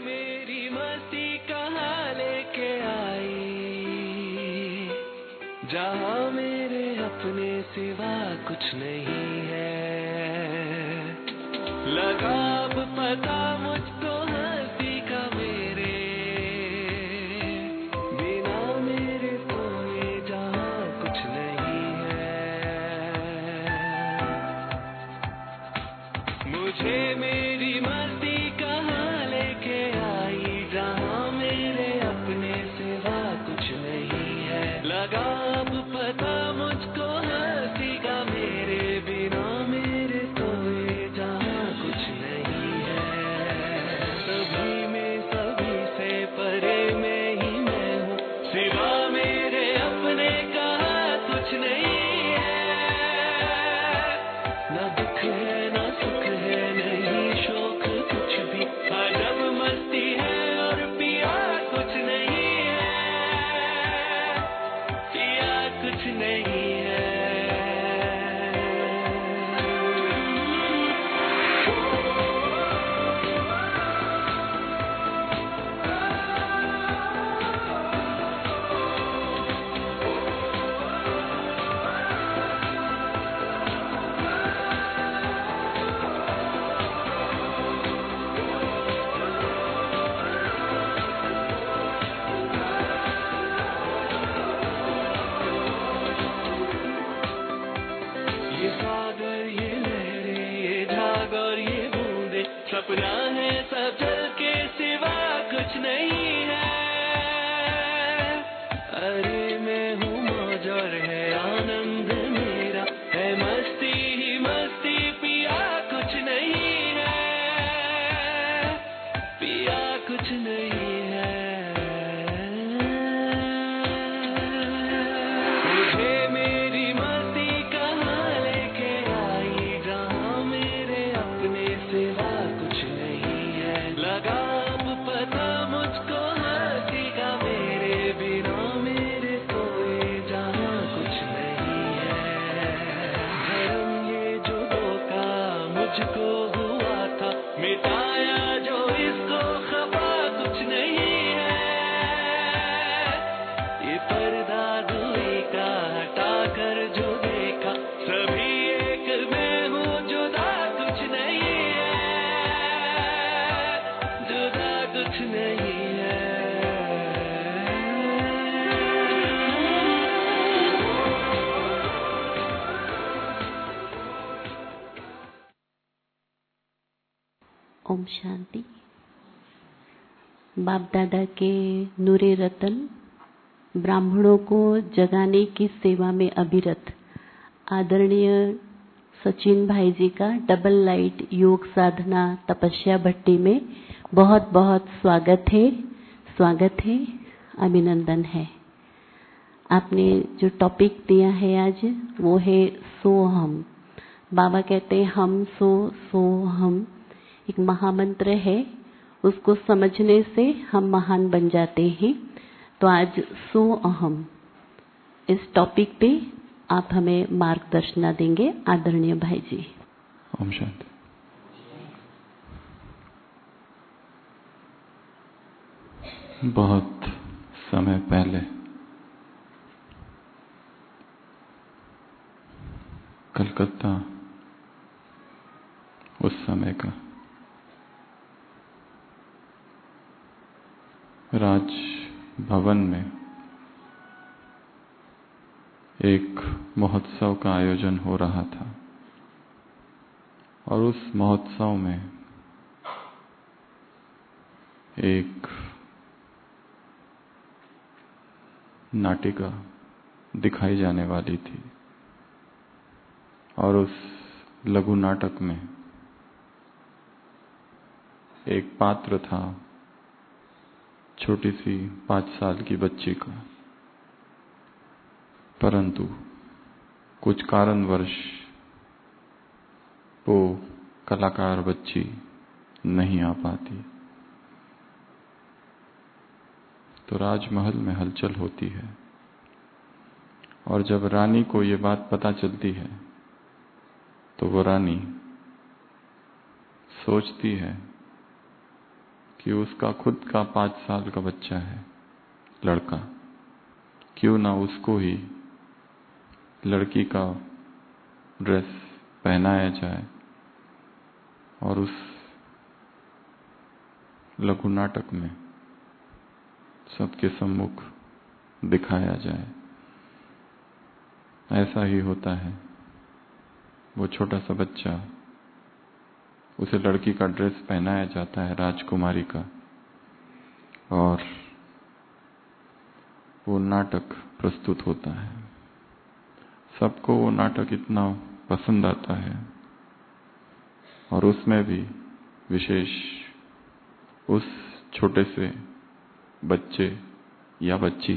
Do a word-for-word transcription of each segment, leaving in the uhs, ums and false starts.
मेरी मस्ती कहाँ लेके आई, जहाँ मेरे अपने सिवा कुछ नहीं है। लगा अब पता मुझको हंसी का मेरे बिना मेरे कोई जहाँ कुछ नहीं है। मुझे मेरी मस्ती कहाँ लेके आई, जहाँ मेरे अपने सिवा कुछ नहीं है। लगा अब पता मुझको हंसी का मेरे बिना मेरे कोई जहाँ कुछ नहीं है। सभी में सभी से परे में ही मैं हूँ, सिवा मेरे अपने कहाँ कुछ नहीं है। न दुख है न सुख है नहीं शोक कुछ भी, अजब मस्ती है और पिया कुछ नहीं है, पिया कुछ नहीं है। ये सागर ये लहरें ये झाग और ये बूंदे, सपना है सब जल के सिवा कुछ नहीं है। अरे मैं हूँ मौज और है आनंद मेरा, है मस्ती ही मस्ती, पिया कुछ नहीं है, पिया कुछ नहीं है। मुझे मेरी मस्ती कहाँ लेके आई, जहाँ मेरे अपने सिवा कुछ नहीं है। लगा अब पता मुझको हंसी का मेरे बिना मेरे कोई जहाँ कुछ नहीं है। धर्म ये जो धोखा मुझको हुआ था, मिटाया जो इसको खफा कुछ नहीं है। ये पर्दा दूरी का हटा कर जो देखा, सभी एक मैं हूँ, जुदा कुछ नहीं है, जुदा कुछ नहीं है। ओम शांति। बाप दादा के नूरे रतन ब्राह्मणों को जगाने की सेवा में अभिरत आदरणीय सचिन भाई जी का डबल लाइट योग साधना तपस्या भट्टी में बहुत बहुत स्वागत है, स्वागत है, अभिनंदन है। आपने जो टॉपिक दिया है आज वो है सो हम। बाबा कहते हैं हम सो सो हम, एक महामंत्र है, उसको समझने से हम महान बन जाते हैं। तो आज सो अहम इस टॉपिक पे आप हमें मार्गदर्शन देंगे आदरणीय भाई जी। ओम शांति। बहुत समय पहले कलकत्ता उस समय का राज भवन में एक महोत्सव का आयोजन हो रहा था और उस महोत्सव में एक नाटिका दिखाई जाने वाली थी और उस लघु नाटक में एक पात्र था छोटी सी पाँच साल की बच्ची का, परंतु कुछ कारणवश वो कलाकार बच्ची नहीं आ पाती। तो राजमहल में हलचल होती है और जब रानी को ये बात पता चलती है तो वो रानी सोचती है कि उसका खुद का पांच साल का बच्चा है, लड़का, क्यों ना उसको ही लड़की का ड्रेस पहनाया जाए और उस लघु नाटक में सबके सम्मुख दिखाया जाए। ऐसा ही होता है। वो छोटा सा बच्चा, उसे लड़की का ड्रेस पहनाया जाता है, राजकुमारी का, और वो नाटक प्रस्तुत होता है। सबको वो नाटक इतना पसंद आता है और उसमें भी विशेष उस छोटे से बच्चे या बच्ची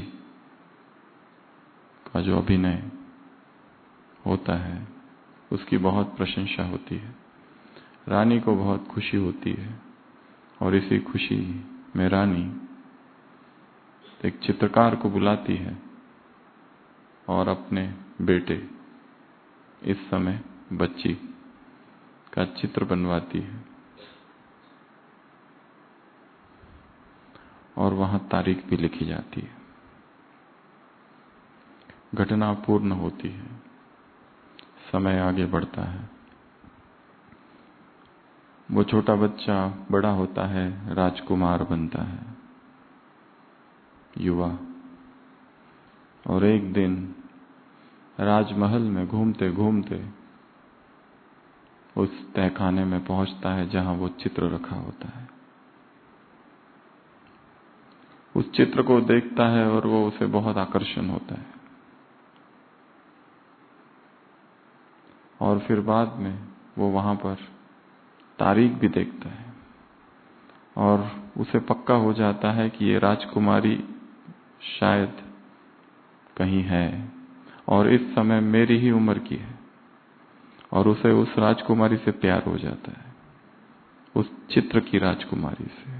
का जो अभिनय होता है उसकी बहुत प्रशंसा होती है। रानी को बहुत खुशी होती है और इसी खुशी में रानी एक चित्रकार को बुलाती है और अपने बेटे, इस समय बच्ची, का चित्र बनवाती है और वहां तारीख भी लिखी जाती है। घटना पूर्ण होती है, समय आगे बढ़ता है। वो छोटा बच्चा बड़ा होता है, राजकुमार बनता है, युवा, और एक दिन राजमहल में घूमते घूमते उस तहखाने में पहुंचता है जहां वो चित्र रखा होता है। उस चित्र को देखता है और वो उसे बहुत आकर्षण होता है और फिर बाद में वो वहां पर तारीख भी देखता है और उसे पक्का हो जाता है कि ये राजकुमारी शायद कहीं है और इस समय मेरी ही उम्र की है, और उसे उस राजकुमारी से प्यार हो जाता है, उस चित्र की राजकुमारी से।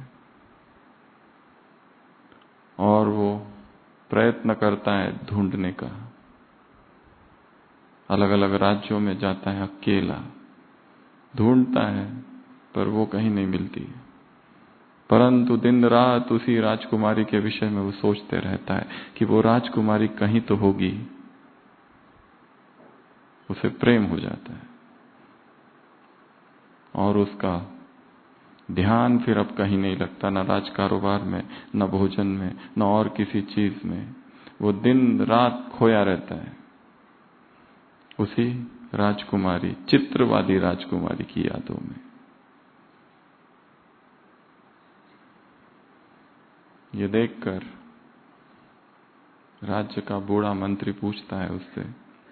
और वो प्रयत्न करता है ढूंढने का, अलग अलग राज्यों में जाता है, अकेला ढूंढता है पर वो कहीं नहीं मिलती। परंतु दिन रात उसी राजकुमारी के विषय में वो सोचते रहता है कि वो राजकुमारी कहीं तो होगी। उसे प्रेम हो जाता है और उसका ध्यान फिर अब कहीं नहीं लगता, न राज कारोबार में, न भोजन में, न और किसी चीज में। वो दिन रात खोया रहता है उसी राजकुमारी, चित्रवादी राजकुमारी की यादों में। ये देखकर राज्य का बूढ़ा मंत्री पूछता है उससे,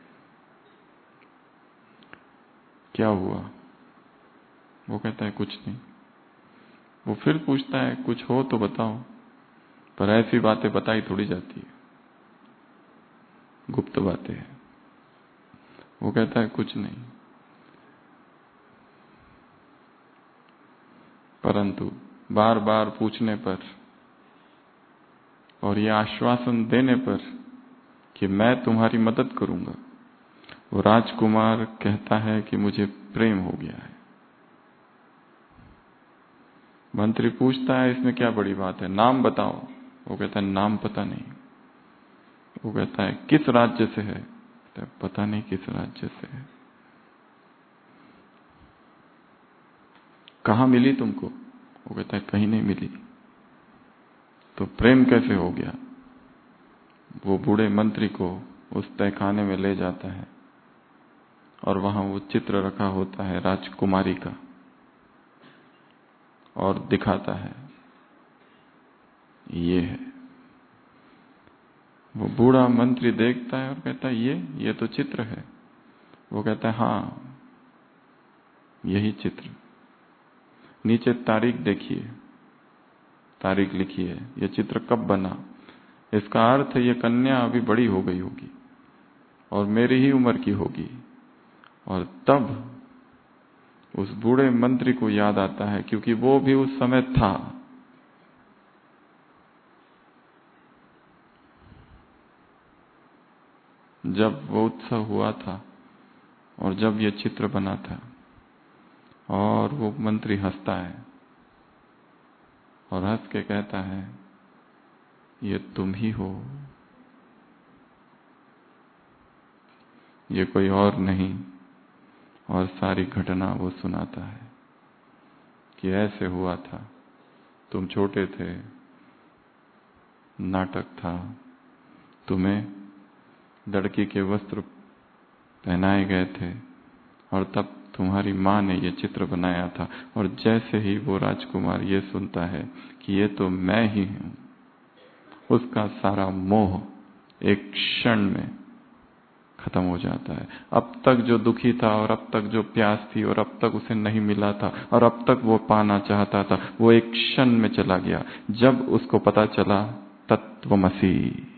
क्या हुआ? वो कहता है कुछ नहीं। वो फिर पूछता है कुछ हो तो बताओ, पर ऐसी बातें बताई थोड़ी जाती है, गुप्त बातें हैं। वो कहता है कुछ नहीं। परंतु बार बार पूछने पर और ये आश्वासन देने पर कि मैं तुम्हारी मदद करूंगा, वो राजकुमार कहता है कि मुझे प्रेम हो गया है। मंत्री पूछता है इसमें क्या बड़ी बात है, नाम बताओ। वो कहता है नाम पता नहीं। वो कहता है किस राज्य से है? कहता है पता नहीं किस राज्य से है। कहाँ मिली तुमको? वो कहता है कहीं नहीं मिली। तो प्रेम कैसे हो गया? वो बूढ़े मंत्री को उस तहखाने में ले जाता है और वहां वो चित्र रखा होता है राजकुमारी का और दिखाता है, ये है। वो बूढ़ा मंत्री देखता है और कहता है ये ये तो चित्र है। वो कहता है हाँ यही चित्र। नीचे तारीख देखिए, तारीख लिखी है, ये चित्र कब बना। इसका अर्थ है ये कन्या अभी बड़ी हो गई होगी और मेरी ही उम्र की होगी। और तब उस बूढ़े मंत्री को याद आता है, क्योंकि वो भी उस समय था जब वो उत्सव हुआ था और जब ये चित्र बना था। और वो मंत्री हंसता है और हंस के कहता है ये तुम ही हो, ये कोई और नहीं। और सारी घटना वो सुनाता है कि ऐसे हुआ था, तुम छोटे थे, नाटक था, तुम्हें लड़की के वस्त्र पहनाए गए थे और तब तुम्हारी माँ ने ये चित्र बनाया था। और जैसे ही वो राजकुमार ये सुनता है कि ये तो मैं ही हूं, उसका सारा मोह एक क्षण में खत्म हो जाता है। अब तक जो दुखी था और अब तक जो प्यास थी और अब तक उसे नहीं मिला था और अब तक वो पाना चाहता था, वो एक क्षण में चला गया जब उसको पता चला तत्वमसि।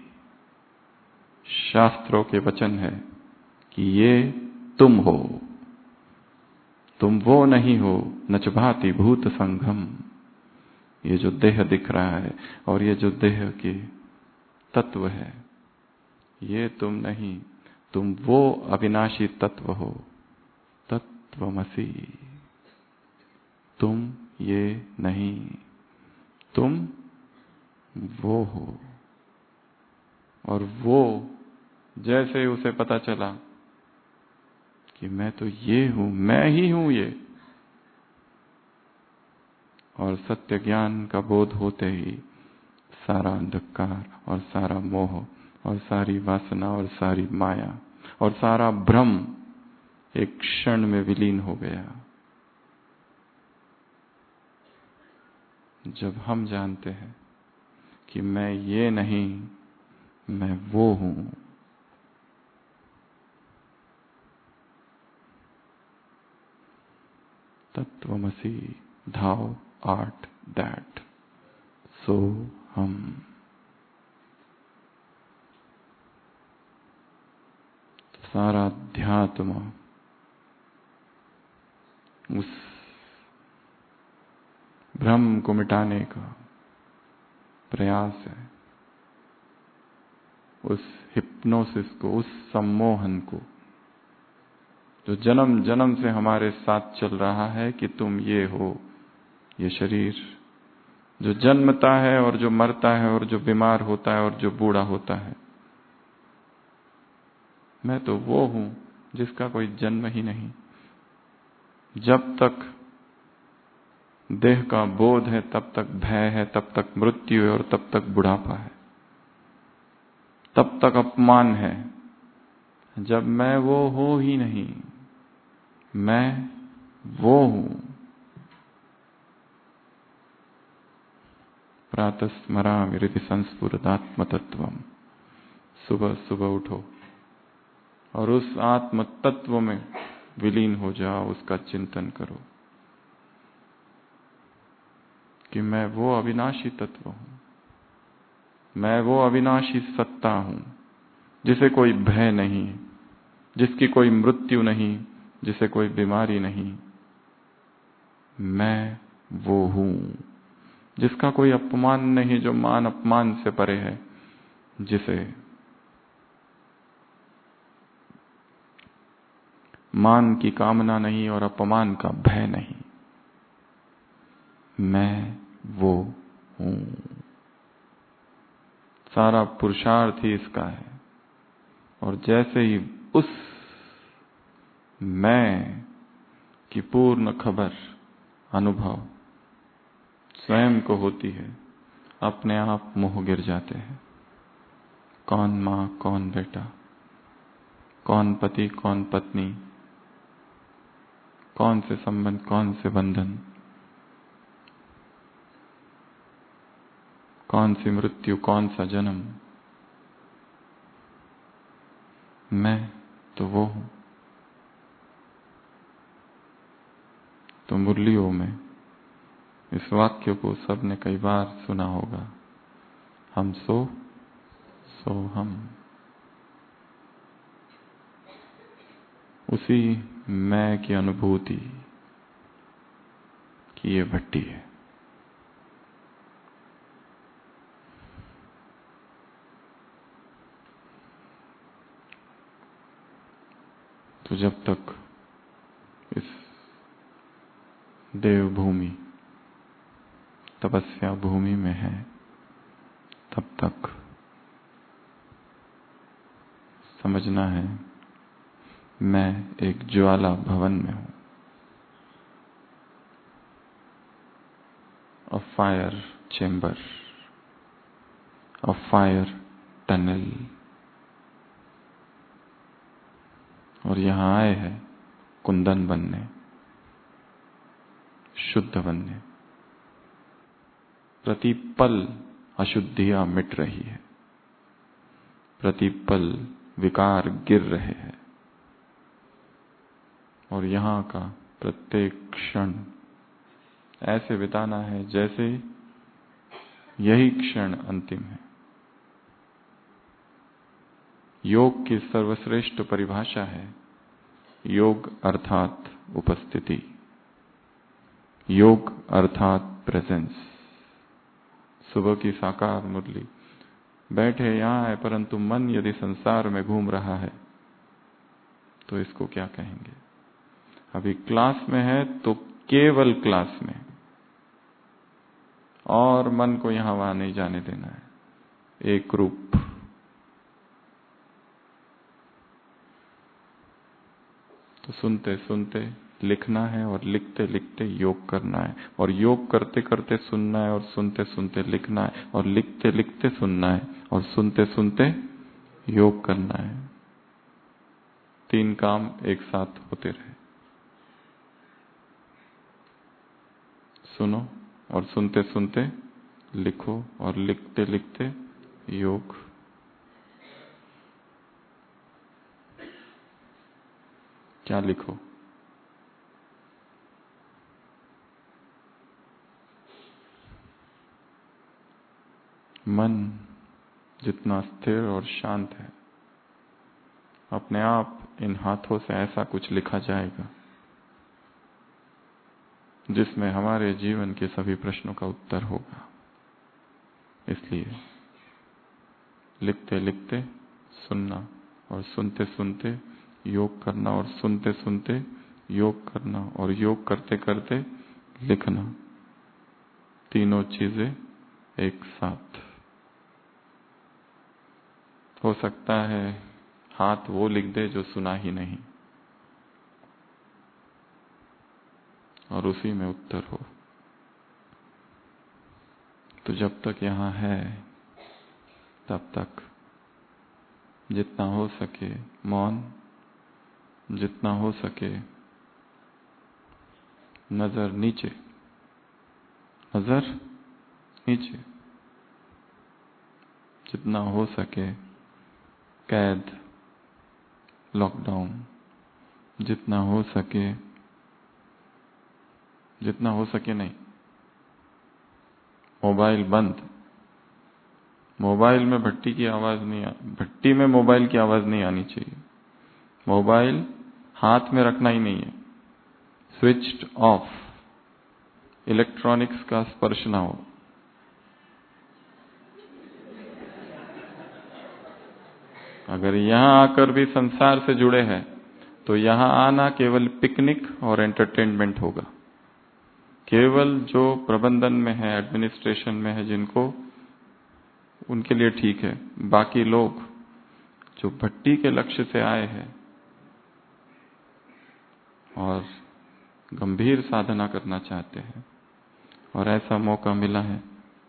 शास्त्रों के वचन है कि ये तुम हो, तुम वो नहीं हो नच भाति भूत संघम। ये जो देह दिख रहा है और ये जो देह के तत्व है, ये तुम नहीं, तुम वो अविनाशी तत्व हो, तत्वमसि। तुम ये नहीं, तुम वो हो। और वो जैसे उसे पता चला कि मैं तो ये हूं, मैं ही हूं ये, और सत्य ज्ञान का बोध होते ही सारा अंधकार और सारा मोह और सारी वासना और सारी माया और सारा भ्रम एक क्षण में विलीन हो गया। जब हम जानते हैं कि मैं ये नहीं, मैं वो हूं, तत्वमसि thou art that, सो हम। सारा अध्यात्म उस भ्रम को मिटाने का प्रयास है, उस हिप्नोसिस को, उस सम्मोहन को जो जन्म जन्म से हमारे साथ चल रहा है कि तुम ये हो। ये शरीर जो जन्मता है और जो मरता है और जो बीमार होता है और जो बूढ़ा होता है, मैं तो वो हूं जिसका कोई जन्म ही नहीं। जब तक देह का बोध है तब तक भय है, तब तक मृत्यु है और तब तक बुढ़ापा है, तब तक अपमान है। जब मैं वो हो ही नहीं, मैं वो हूं। प्रातः स्मरामि हृदि संस्फुरदात्म तत्वम। सुबह सुबह उठो और उस आत्म तत्व में विलीन हो जाओ, उसका चिंतन करो कि मैं वो अविनाशी तत्व हूं, मैं वो अविनाशी सत्ता हूं जिसे कोई भय नहीं, जिसकी कोई मृत्यु नहीं, जिसे कोई बीमारी नहीं। मैं वो हूं जिसका कोई अपमान नहीं, जो मान अपमान से परे है, जिसे मान की कामना नहीं और अपमान का भय नहीं। मैं वो हूं। सारा पुरुषार्थ ही इसका है। और जैसे ही उस मैं की पूर्ण खबर, अनुभव स्वयं को होती है, अपने आप मोह गिर जाते हैं। कौन माँ, कौन बेटा, कौन पति, कौन पत्नी, कौन से संबंध, कौन से बंधन, कौन सी मृत्यु, कौन सा जन्म। मैं तो वो हूं। तो मुरलियों में इस वाक्य को सबने कई बार सुना होगा, हम सो सो हम। उसी मैं की अनुभूति की ये भट्टी है। तो जब तक इस देवभूमि तपस्या भूमि में है तब तक समझना है मैं एक ज्वाला भवन में हूं, a fire chamber, a fire tunnel, और यहां आए हैं कुंदन बनने, शुद्ध बनने। प्रतिपल अशुद्धियां मिट रही है, प्रतिपल विकार गिर रहे हैं, और यहां का प्रत्येक क्षण ऐसे बिताना है जैसे यही क्षण अंतिम है। योग की सर्वश्रेष्ठ परिभाषा है योग अर्थात उपस्थिति, योग अर्थात प्रेजेंस। सुबह की साकार मुरली, बैठे यहां है परंतु मन यदि संसार में घूम रहा है तो इसको क्या कहेंगे? अभी क्लास में है तो केवल क्लास में, और मन को यहां वहां नहीं जाने देना है। एक रूप, तो सुनते सुनते लिखना है और लिखते लिखते योग करना है, और योग करते करते सुनना है और सुनते सुनते लिखना है, और लिखते लिखते सुनना है और सुनते सुनते योग करना है। तीन काम एक साथ होते रहे। सुनो और सुनते सुनते लिखो और लिखते लिखते योग। क्या लिखो? मन जितना स्थिर और शांत है, अपने आप इन हाथों से ऐसा कुछ लिखा जाएगा जिसमें हमारे जीवन के सभी प्रश्नों का उत्तर होगा। इसलिए लिखते लिखते सुनना और सुनते सुनते योग करना, और सुनते सुनते योग करना, और योग करते करते लिखना। तीनों चीजें एक साथ। हो सकता है हाथ वो लिख दे जो सुना ही नहीं, और उसी में उत्तर हो। तो जब तक यहां है तब तक जितना हो सके मौन, जितना हो सके नजर नीचे, नजर नीचे, जितना हो सके कैद, लॉकडाउन, जितना हो सके, जितना हो सके नहीं, मोबाइल बंद। मोबाइल में भट्टी की आवाज नहीं आ, भट्टी में मोबाइल की आवाज नहीं आनी चाहिए। मोबाइल हाथ में रखना ही नहीं है, स्विच्ड ऑफ, इलेक्ट्रॉनिक्स का स्पर्श ना हो। अगर यहां आकर भी संसार से जुड़े हैं तो यहां आना केवल पिकनिक और एंटरटेनमेंट होगा। केवल जो प्रबंधन में है, एडमिनिस्ट्रेशन में है, जिनको उनके लिए ठीक है। बाकी लोग जो भट्टी के लक्ष्य से आए हैं और गंभीर साधना करना चाहते हैं, और ऐसा मौका मिला है,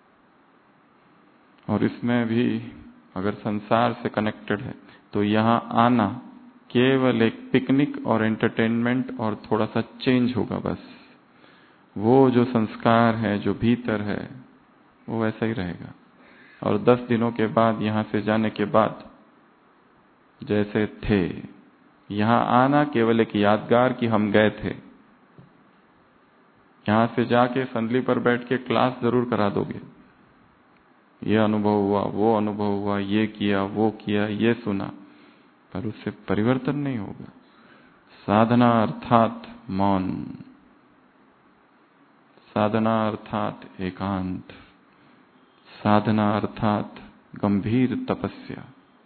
और इसमें भी अगर संसार से कनेक्टेड है तो यहां आना केवल एक पिकनिक और एंटरटेनमेंट और थोड़ा सा चेंज होगा बस। वो जो संस्कार है, जो भीतर है, वो वैसा ही रहेगा। और दस दिनों के बाद यहां से जाने के बाद जैसे थे, यहां आना केवल एक यादगार कि हम गए थे। यहां से जाके संदली पर बैठ के क्लास जरूर करा दोगे, ये अनुभव हुआ, वो अनुभव हुआ, ये किया, वो किया, ये सुना, पर उससे परिवर्तन नहीं होगा। साधना अर्थात मौन, साधना अर्थात एकांत, साधना अर्थात गंभीर तपस्या।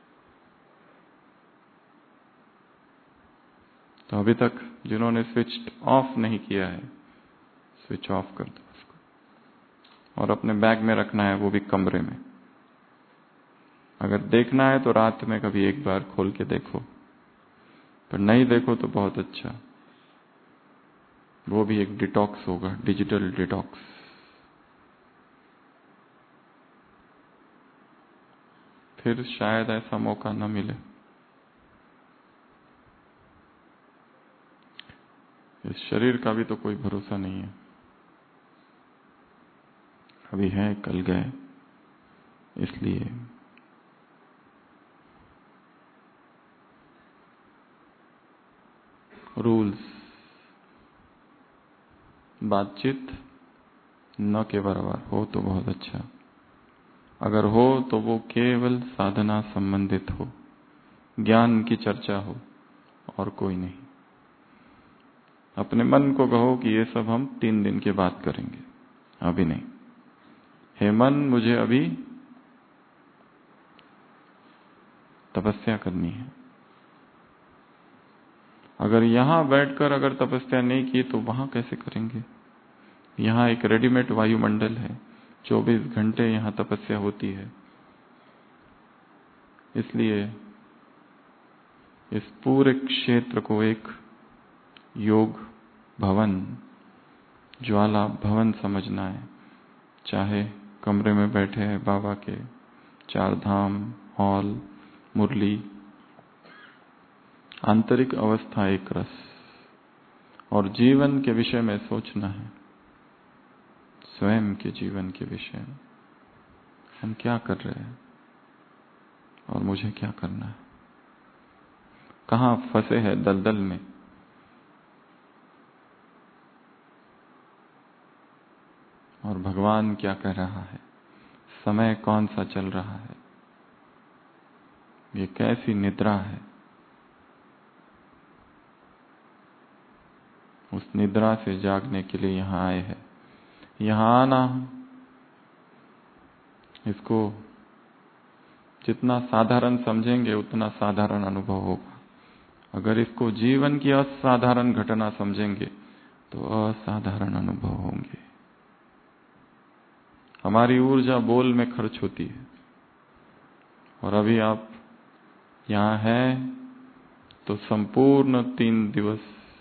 तो अभी तक जिन्होंने स्विच ऑफ नहीं किया है, स्विच ऑफ कर दो उसको। और अपने बैग में रखना है, वो भी कमरे में। अगर देखना है तो रात में कभी एक बार खोल के देखो, पर नहीं देखो तो बहुत अच्छा। वो भी एक डिटॉक्स होगा, डिजिटल डिटॉक्स। फिर शायद ऐसा मौका न मिले। इस शरीर का भी तो कोई भरोसा नहीं है, अभी है कल गए। इसलिए रूल्स, बातचीत न के बराबर हो तो बहुत अच्छा। अगर हो तो वो केवल साधना संबंधित हो, ज्ञान की चर्चा हो और कोई नहीं। अपने मन को कहो कि ये सब हम तीन दिन के बाद करेंगे, अभी नहीं। हे मन, मुझे अभी तपस्या करनी है। अगर यहां बैठकर अगर तपस्या नहीं की तो वहां कैसे करेंगे? यहां एक रेडीमेड वायुमंडल है, चौबीस घंटे यहां तपस्या होती है। इसलिए इस पूरे क्षेत्र को एक योग भवन, ज्वाला भवन समझना है। चाहे कमरे में बैठे हैं बाबा के, चार धाम, हॉल, मुरली, आंतरिक अवस्था एक रस, और जीवन के विषय में सोचना है, स्वयं के जीवन के विषय में। हम क्या कर रहे हैं और मुझे क्या करना है? कहां फंसे हैं दलदल में? और भगवान क्या कह रहा है? समय कौन सा चल रहा है? ये कैसी निद्रा है? उस निद्रा से जागने के लिए यहां आए हैं। यहां आना, इसको जितना साधारण समझेंगे उतना साधारण अनुभव होगा। अगर इसको जीवन की असाधारण घटना समझेंगे तो असाधारण अनुभव होंगे। हमारी ऊर्जा बोल में खर्च होती है, और अभी आप यहां हैं तो संपूर्ण तीन दिवस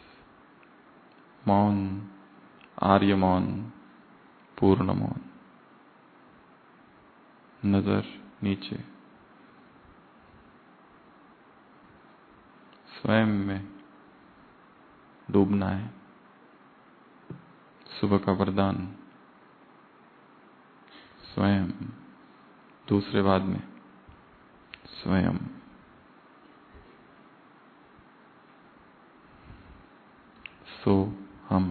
मौन, आर्य मौन, पूर्ण मौन, नजर नीचे, स्वयं में डूबना है। सुबह का वरदान स्वयं, दूसरे बाद में स्वयं। सो हम।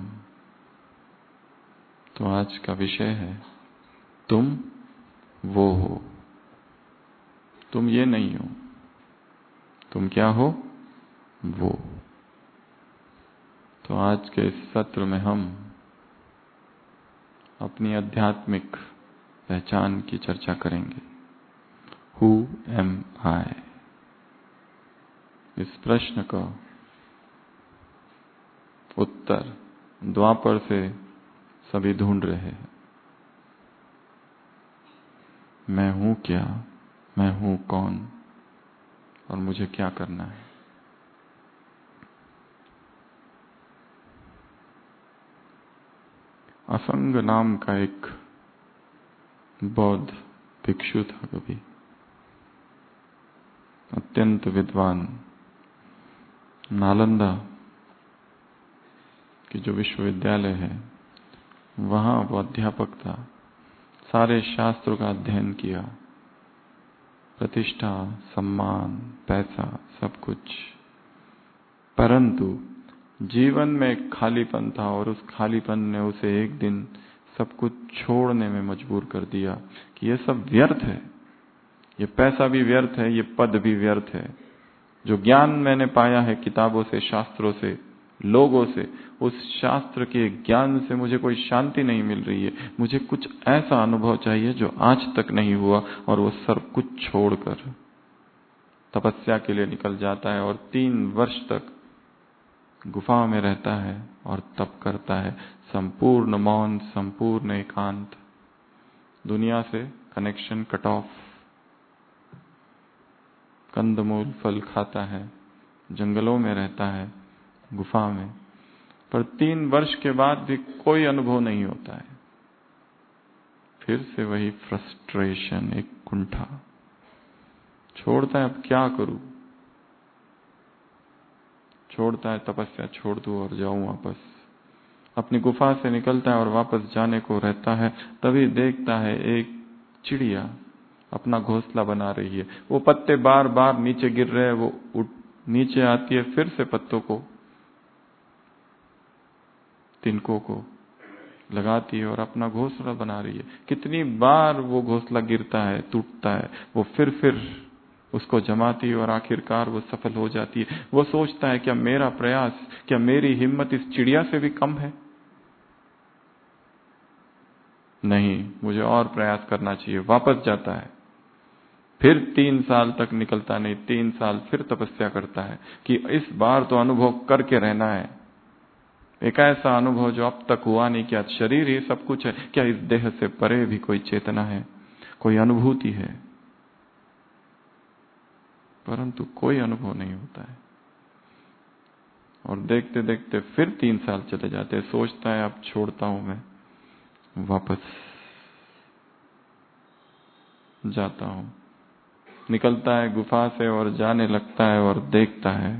तो आज का विषय है, तुम वो हो, तुम ये नहीं हो। तुम क्या हो? वो। तो आज के इस सत्र में हम अपनी आध्यात्मिक पहचान की चर्चा करेंगे। Who am I? इस प्रश्न का उत्तर द्वापर से सभी ढूंढ रहे हैं। मैं हूं क्या? मैं हूं कौन? और मुझे क्या करना है? असंग नाम का एक बौद्ध भिक्षु था कभी, अत्यंत विद्वान। नालंदा की जो विश्वविद्यालय है वहां वो अध्यापक था। सारे शास्त्रों का अध्ययन किया, प्रतिष्ठा, सम्मान, पैसा, सब कुछ। परंतु जीवन में एक खालीपन था, और उस खालीपन ने उसे एक दिन सब कुछ छोड़ने में मजबूर कर दिया कि ये सब व्यर्थ है, ये पैसा भी व्यर्थ है, ये पद भी व्यर्थ है। जो ज्ञान मैंने पाया है किताबों से, शास्त्रों से, लोगों से, उस शास्त्र के ज्ञान से मुझे कोई शांति नहीं मिल रही है। मुझे कुछ ऐसा अनुभव चाहिए जो आज तक नहीं हुआ। और वो सब कुछ छोड़कर तपस्या के लिए निकल जाता है, और तीन वर्ष तक गुफा में रहता है और तप करता है, संपूर्ण मौन, संपूर्ण एकांत। दुनिया से कनेक्शन कट ऑफ। कंदमूल फल खाता है, जंगलों में रहता है, गुफा में, पर तीन वर्ष के बाद भी कोई अनुभव नहीं होता है। फिर से वही फ्रस्ट्रेशन, एक कुंठा। छोड़ता है, अब क्या करूं? छोड़ता है, तपस्या छोड़ दूं और जाऊं वापस। अपनी गुफा से निकलता है और वापस जाने को रहता है, तभी देखता है एक चिड़िया अपना घोंसला बना रही है। वो पत्ते बार बार नीचे गिर रहे हैं, वो उठ नीचे आती है, फिर से पत्तों को, तिनकों को लगाती है और अपना घोंसला बना रही है। कितनी बार वो घोंसला गिरता है, टूटता है, वो फिर फिर उसको जमाती है और आखिरकार वो सफल हो जाती है। वो सोचता है, क्या मेरा प्रयास, क्या मेरी हिम्मत इस चिड़िया से भी कम है? नहीं, मुझे और प्रयास करना चाहिए। वापस जाता है, फिर तीन साल तक निकलता नहीं। तीन साल फिर तपस्या करता है कि इस बार तो अनुभव करके रहना है, एक ऐसा अनुभव जो अब तक हुआ नहीं। क्या शरीर ही सब कुछ है? क्या इस देह से परे भी कोई चेतना है, कोई अनुभूति है? परंतु कोई अनुभव नहीं होता है। और देखते देखते फिर तीन साल चले जाते हैं। सोचता है, अब छोड़ता हूं मैं, वापस जाता हूं। निकलता है गुफा से और जाने लगता है और देखता है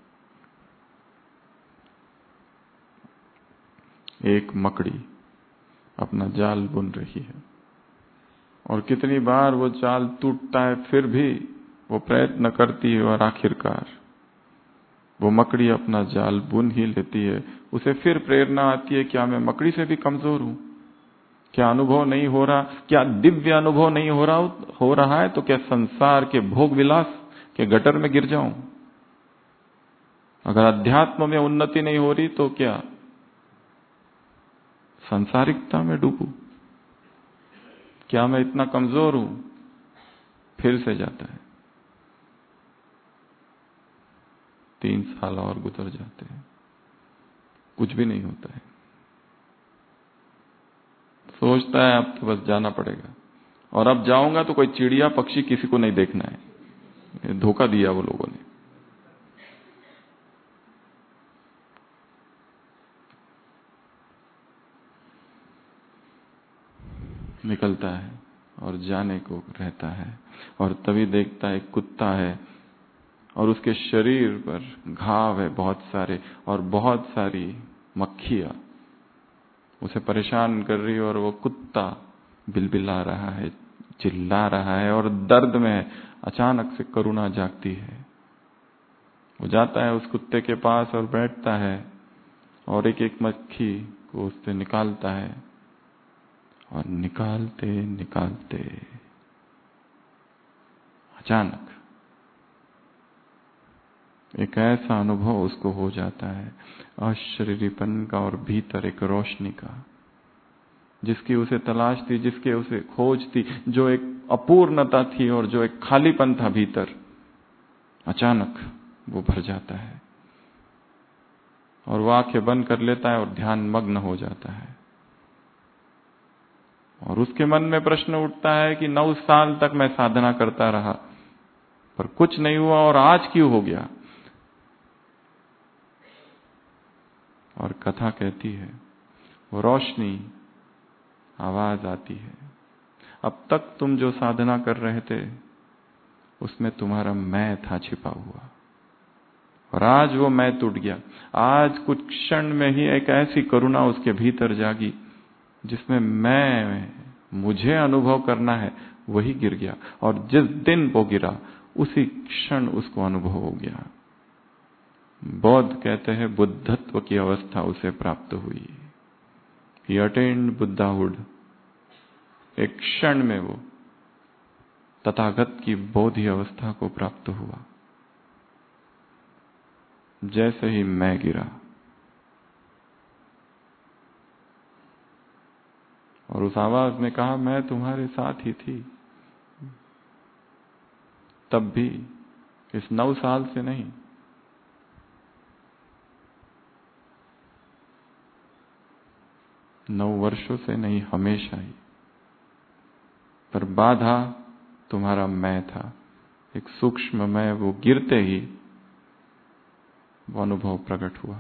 एक मकड़ी अपना जाल बुन रही है। और कितनी बार वो जाल टूटता है, फिर भी वो प्रयत्न करती है और आखिरकार वो मकड़ी अपना जाल बुन ही लेती है। उसे फिर प्रेरणा आती है, क्या मैं मकड़ी से भी कमजोर हूं? क्या अनुभव नहीं हो रहा? क्या दिव्य अनुभव नहीं हो रहा हो रहा है? तो क्या संसार के भोग विलास के गटर में गिर जाऊं? अगर अध्यात्म में उन्नति नहीं हो रही तो क्या सांसारिकता में डूबूं? क्या मैं इतना कमजोर हूं? फिर से जाता है। तीन साल और गुजर जाते हैं, कुछ भी नहीं होता है। सोचता है, अब तो बस जाना पड़ेगा, और अब जाऊंगा तो कोई चिड़िया पक्षी किसी को नहीं देखना है। धोखा दिया वो लोगों ने। निकलता है और जाने को रहता है, और तभी देखता है कुत्ता है और उसके शरीर पर घाव है बहुत सारे, और बहुत सारी मक्खियां उसे परेशान कर रही है। और वो कुत्ता बिलबिला रहा है, चिल्ला रहा है और दर्द में अचानक से करुणा जागती है। वो जाता है उस कुत्ते के पास और बैठता है और एक एक मक्खी को उससे निकालता है, और निकालते निकालते अचानक एक ऐसा अनुभव उसको हो जाता है, अशरीरीपन का और भीतर एक रोशनी का, जिसकी उसे तलाश थी, जिसके उसे खोज थी, जो एक अपूर्णता थी और जो एक खालीपन था भीतर। अचानक वो भर जाता है और वो आंखें बंद कर लेता है और ध्यान मग्न हो जाता है। और उसके मन में प्रश्न उठता है कि नौ साल तक मैं साधना करता रहा पर कुछ नहीं हुआ, और आज क्यों हो गया? और कथा कहती है, वो रोशनी, आवाज आती है, अब तक तुम जो साधना कर रहे थे उसमें तुम्हारा मैं था छिपा हुआ, और आज वो मैं टूट गया। आज कुछ क्षण में ही एक ऐसी करुणा उसके भीतर जागी जिसमें मैं, मुझे अनुभव करना है, वही गिर गया। और जिस दिन वो गिरा उसी क्षण उसको अनुभव हो गया। बौद्ध कहते हैं बुद्धत्व की अवस्था उसे प्राप्त हुई। He attained Buddhahood। एक क्षण में वो तथागत की बोधि अवस्था को प्राप्त हुआ, जैसे ही मैं गिरा। और उस आवाज ने कहा, मैं तुम्हारे साथ ही थी, तब भी, इस नौ साल से नहीं, नौ वर्षों से नहीं, हमेशा ही। पर बाधा तुम्हारा मैं था, एक सूक्ष्म मैं, वो गिरते ही वो अनुभव प्रकट हुआ।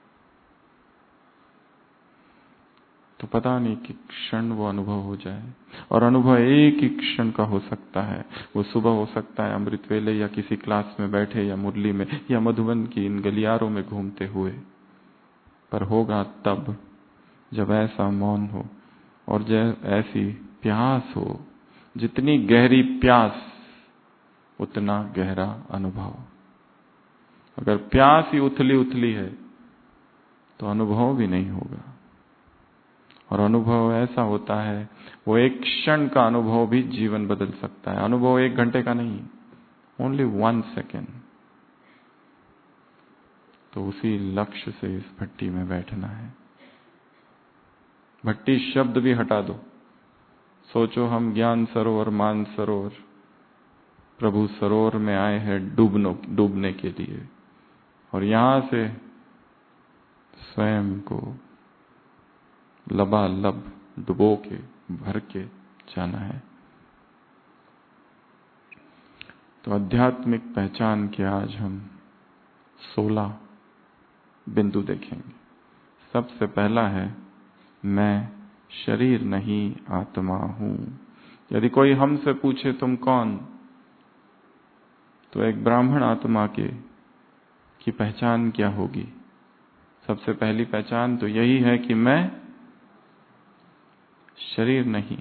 तो पता नहीं कि क्षण वो अनुभव हो जाए, और अनुभव एक ही क्षण का हो सकता है। वो सुबह हो सकता है अमृत वेले, या किसी क्लास में बैठे, या मुरली में, या मधुबन की इन गलियारों में घूमते हुए, पर होगा तब जब ऐसा मौन हो और जब ऐसी प्यास हो, जितनी गहरी प्यास उतना गहरा अनुभव। अगर प्यास ही उथली उथली है तो अनुभव भी नहीं होगा। और अनुभव ऐसा होता है, वो एक क्षण का अनुभव भी जीवन बदल सकता है। अनुभव एक घंटे का नहीं, ओनली वन सेकेंड। तो उसी लक्ष्य से इस भट्टी में बैठना है। भट्टी शब्द भी हटा दो, सोचो हम ज्ञान सरोवर, मान सरोवर, प्रभु सरोवर में आए हैं डूबनो डूबने के लिए, और यहां से स्वयं को लबालब डुबो के भर के जाना है। तो आध्यात्मिक पहचान के आज हम सोलह बिंदु देखेंगे। सबसे पहला है, मैं शरीर नहीं आत्मा हूं। यदि कोई हमसे पूछे तुम कौन, तो एक ब्राह्मण आत्मा के की पहचान क्या होगी? सबसे पहली पहचान तो यही है कि मैं शरीर नहीं।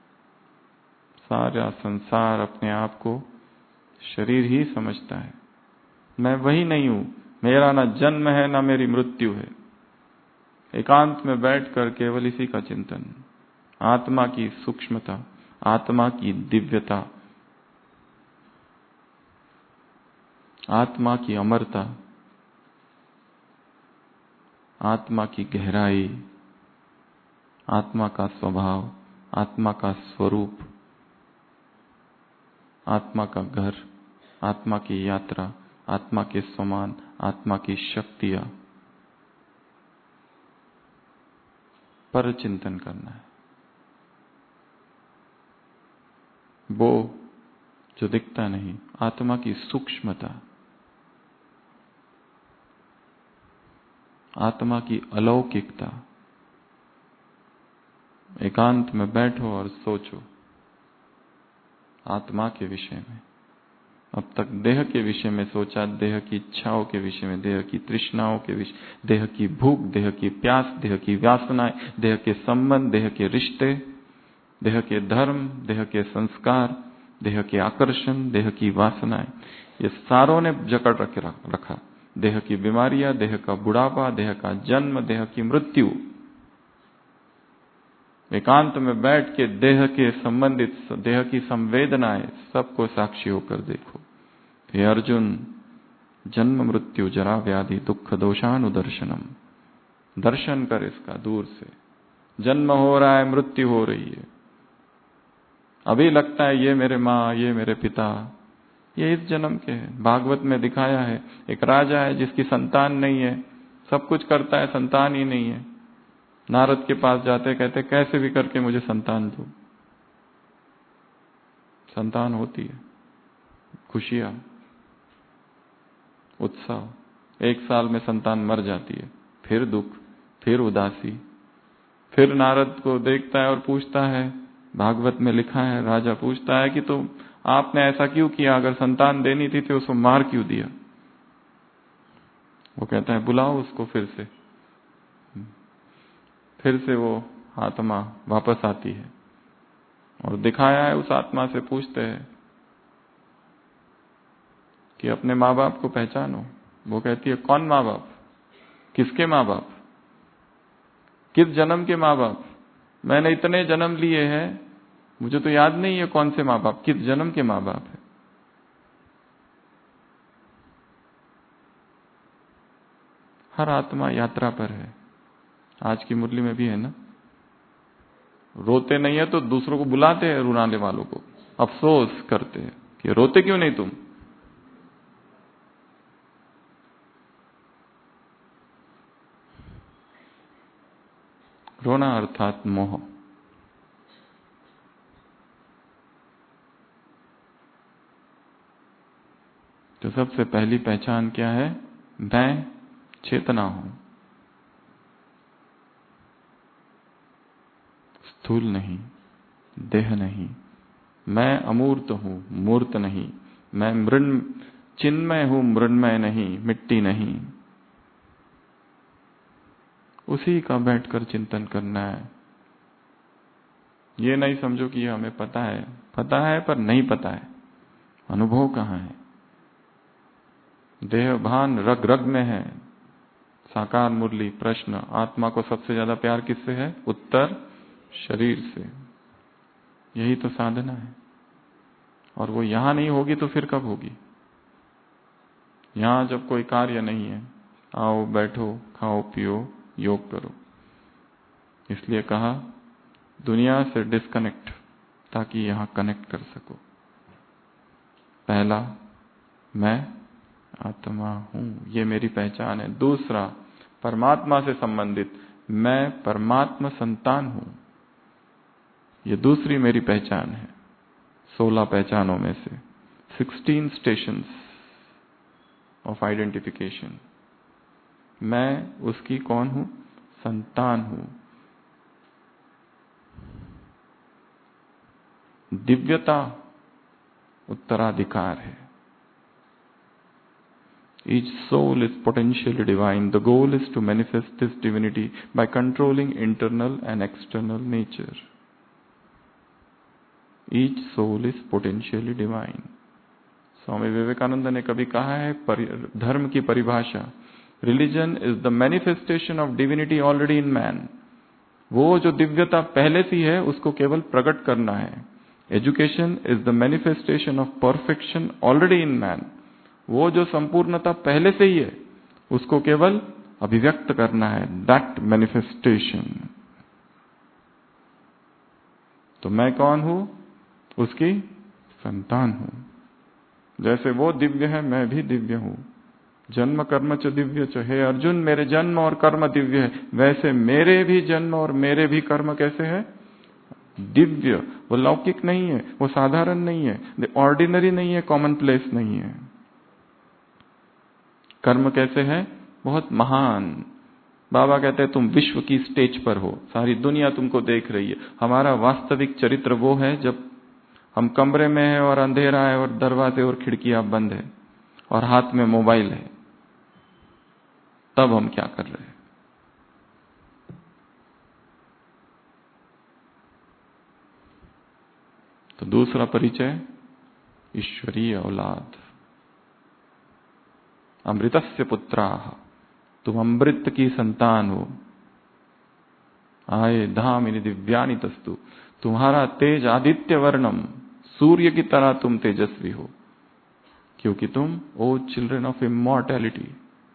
सारा संसार अपने आप को शरीर ही समझता है। मैं वही नहीं हूं, मेरा ना जन्म है ना मेरी मृत्यु है। एकांत में बैठकर केवल इसी का चिंतन, आत्मा की सूक्ष्मता, आत्मा की दिव्यता, आत्मा की अमरता, आत्मा की गहराई, आत्मा का स्वभाव, आत्मा का स्वरूप, आत्मा का घर, आत्मा की यात्रा, आत्मा के समान, आत्मा की शक्तियां पर चिंतन करना है। वो जो दिखता नहीं, आत्मा की सूक्ष्मता, आत्मा की अलौकिकता। एकांत में बैठो और सोचो आत्मा के विषय में। अब तक देह के विषय में सोचा, देह की इच्छाओं के विषय में, देह की तृष्णाओं के विषय, देह की भूख, देह की प्यास, देह की वासनाएं, देह के संबंध, देह के रिश्ते, देह के धर्म, देह के संस्कार, देह के आकर्षण, देह की वासनाएं, ये सारों ने जकड़ रखे रखा। देह की बीमारियां, देह का बुढ़ापा, देह का जन्म, देह की मृत्यु। एकांत में बैठ के देह के संबंधित, देह की संवेदनाएं सबको साक्षी होकर देखो। हे अर्जुन, जन्म मृत्यु जरा व्याधि दुख दोषानुदर्शनम, दर्शन कर इसका दूर से। जन्म हो रहा है, मृत्यु हो रही है। अभी लगता है ये मेरे माँ, ये मेरे पिता, ये इस जन्म के हैं। भागवत में दिखाया है, एक राजा है जिसकी संतान नहीं है, सब कुछ करता है, संतान ही नहीं है। नारद के पास जाते, कहते कैसे भी करके मुझे संतान दो। संतान होती है, खुशियां, उत्साह। एक साल में संतान मर जाती है, फिर दुख, फिर उदासी। फिर नारद को देखता है और पूछता है, भागवत में लिखा है, राजा पूछता है कि तुम आपने ऐसा क्यों किया? अगर संतान देनी थी तो उसको मार क्यों दिया? वो कहता है बुलाओ उसको फिर से। फिर से वो आत्मा वापस आती है और दिखाया है, उस आत्मा से पूछते हैं कि अपने माँ बाप को पहचानो। वो कहती है कौन माँ बाप? किसके माँ बाप? किस जन्म के माँ बाप? मैंने इतने जन्म लिए हैं, मुझे तो याद नहीं है कौन से माँ बाप, किस जन्म के माँ बाप है। हर आत्मा यात्रा पर है। आज की मुरली में भी है ना, रोते नहीं है तो दूसरों को बुलाते हैं, रुलाने वालों को अफसोस करते हैं कि रोते क्यों नहीं तुम। रोना अर्थात मोह। तो सबसे पहली पहचान क्या है? मैं चेतना हूं, स्थूल नहीं, देह नहीं। मैं अमूर्त हूं, मूर्त नहीं। मैं मृण चिन्मय हूं, मृण्मय नहीं, मिट्टी नहीं। उसी का बैठकर चिंतन करना है। ये नहीं समझो कि ये हमें पता है, पता है पर नहीं पता है। अनुभव कहाँ है? देह भान रग रग में है। साकार मुरली प्रश्न, आत्मा को सबसे ज्यादा प्यार किससे है? उत्तर शरीर से। यही तो साधना है। और वो यहां नहीं होगी तो फिर कब होगी? यहां जब कोई कार्य नहीं है, आओ बैठो खाओ पियो योग करो। इसलिए कहा दुनिया से डिस्कनेक्ट, ताकि यहां कनेक्ट कर सको। पहला, मैं आत्मा हूं, ये मेरी पहचान है। दूसरा, परमात्मा से संबंधित, मैं परमात्मा संतान हूं, ये दूसरी मेरी पहचान है। सोलह पहचानों में से सिक्सटीन स्टेशंस ऑफ आइडेंटिफिकेशन। मैं उसकी कौन हूं? संतान हूं। दिव्यता उत्तराधिकार है। Each soul is potentially divine. The goal is to manifest this divinity by controlling internal and external nature. Each soul is potentially divine. Swami Vivekananda ने कभी कहा है धर्म की परिभाषा, religion is the manifestation of divinity already in man. वो जो दिव्यता पहले से है उसको केवल प्रकट करना है। Education is the manifestation of perfection already in man. वो जो संपूर्णता पहले से ही है उसको केवल अभिव्यक्त करना है, दैट मैनिफेस्टेशन। तो मैं कौन हूं? उसकी संतान हूं। जैसे वो दिव्य है मैं भी दिव्य हूं। जन्म कर्म च दिव्य च, हे अर्जुन मेरे जन्म और कर्म दिव्य है, वैसे मेरे भी जन्म और मेरे भी कर्म कैसे है? दिव्य। वो लौकिक नहीं है, वो साधारण नहीं है, ऑर्डिनरी नहीं है, कॉमन प्लेस नहीं है। कर्म कैसे है? बहुत महान। बाबा कहते हैं तुम विश्व की स्टेज पर हो, सारी दुनिया तुमको देख रही है। हमारा वास्तविक चरित्र वो है जब हम कमरे में हैं और अंधेरा है और दरवाजे और खिड़कियां बंद है और हाथ में मोबाइल है, तब हम क्या कर रहे हैं? तो दूसरा परिचय ईश्वरीय औलाद, अमृतस्य पुत्राः, तुम अमृत की संतान हो। आये धामिनी दिव्यानि तस्तु, तुम्हारा तेज आदित्य वर्णम, सूर्य की तरह तुम तेजस्वी हो, क्योंकि तुम ओ चिल्ड्रन ऑफ इमॉर्टैलिटी।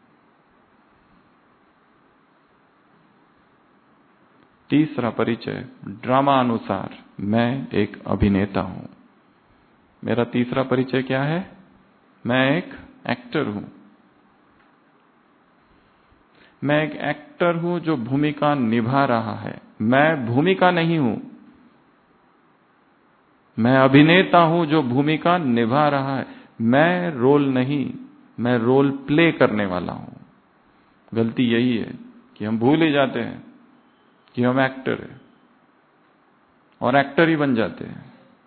तीसरा परिचय ड्रामा अनुसार, मैं एक अभिनेता हूं। मेरा तीसरा परिचय क्या है? मैं एक एक्टर हूं। मैं एक एक्टर हूं जो भूमिका निभा रहा है। मैं भूमिका नहीं हूं, मैं अभिनेता हूं जो भूमिका निभा रहा है। मैं रोल नहीं, मैं रोल प्ले करने वाला हूं। गलती यही है कि हम भूल ही जाते हैं कि हम एक्टर हैं और एक्टर ही बन जाते हैं।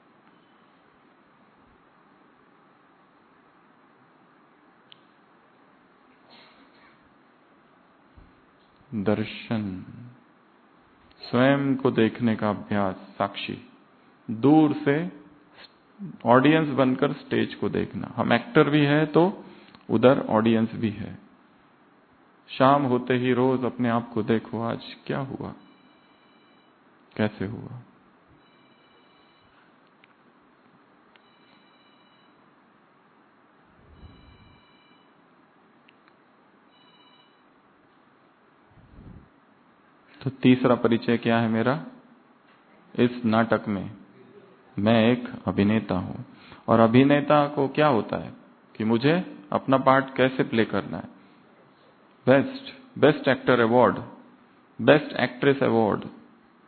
दर्शन, स्वयं को देखने का अभ्यास, साक्षी, दूर से ऑडियंस बनकर स्टेज को देखना। हम एक्टर भी है तो उधर ऑडियंस भी है। शाम होते ही रोज अपने आप को देखो, आज क्या हुआ, कैसे हुआ। तो तीसरा परिचय क्या है मेरा? इस नाटक में मैं एक अभिनेता हूं। और अभिनेता को क्या होता है कि मुझे अपना पार्ट कैसे प्ले करना है। Best best actor award, best actress award,